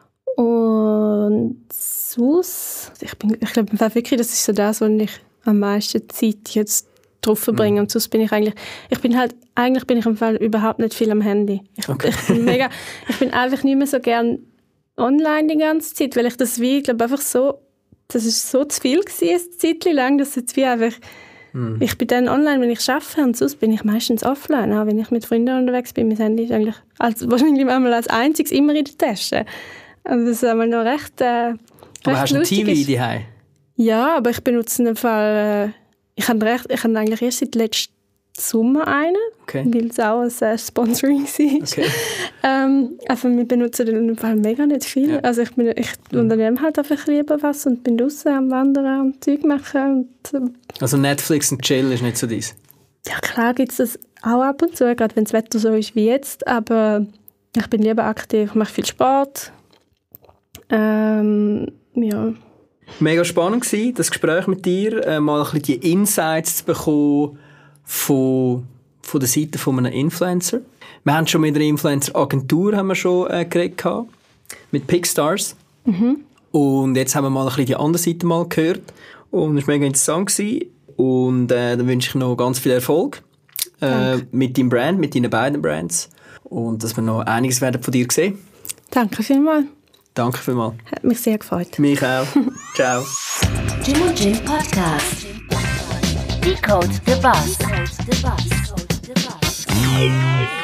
Speaker 3: Und sonst, ich, bin, ich glaube wirklich, das ist so das, wo ich am meisten Zeit jetzt drauf verbringe. Mhm. Und sonst bin ich eigentlich, ich bin halt, eigentlich bin ich im Fall überhaupt nicht viel am Handy. Ich, okay. ich, bin, mega, ich bin einfach nicht mehr so gern online die ganze Zeit, weil ich das wie, ich glaube einfach so, das ist so zu viel gewesen, eine Zeit lang, dass jetzt wie einfach, mm. ich bin dann online, wenn ich arbeite, und sonst bin ich meistens offline, auch wenn ich mit Freunden unterwegs bin. Mein Handy ist eigentlich als, wahrscheinlich einmal als einziges immer in der Tasche. Also das ist einmal noch recht, äh, recht
Speaker 1: aber hast du ein T V daheim?
Speaker 3: Ja, aber ich benutze in dem Fall, äh, ich habe recht, ich habe eigentlich erst seit letztem Sommer einen, okay. Weil es auch ein äh, Sponsoring war. Okay. ähm, also wir benutzen in dem Fall mega nicht viel. Ja. Also ich, bin, ich mhm. unternehme halt einfach lieber was und bin draußen am Wandern und Zeug machen. Und, äh,
Speaker 1: also Netflix und Chill ist nicht so dies?
Speaker 3: Ja klar gibt es das auch ab und zu, gerade wenn das Wetter so ist wie jetzt, aber ich bin lieber aktiv, ich mache viel Sport. Ähm, ja.
Speaker 1: Mega spannend war das Gespräch mit dir, äh, mal ein bisschen die Insights zu bekommen, Von, von der Seite von einem Influencer. Wir haben schon mit einer Influencer-Agentur haben wir schon, äh, geredet gehabt, mit Pickstars. Mhm. Und jetzt haben wir mal ein bisschen die andere Seite mal gehört. Und es war mega interessant gewesen. Und äh, dann wünsche ich noch ganz viel Erfolg äh, mit deinem Brand, mit deinen beiden Brands. Und dass wir noch einiges werden von dir sehen.
Speaker 3: Danke vielmals.
Speaker 1: Danke vielmals.
Speaker 3: Hat mich sehr gefreut.
Speaker 1: Mich auch. Ciao.
Speaker 2: Jim und Jim Podcast. Decode the Bus.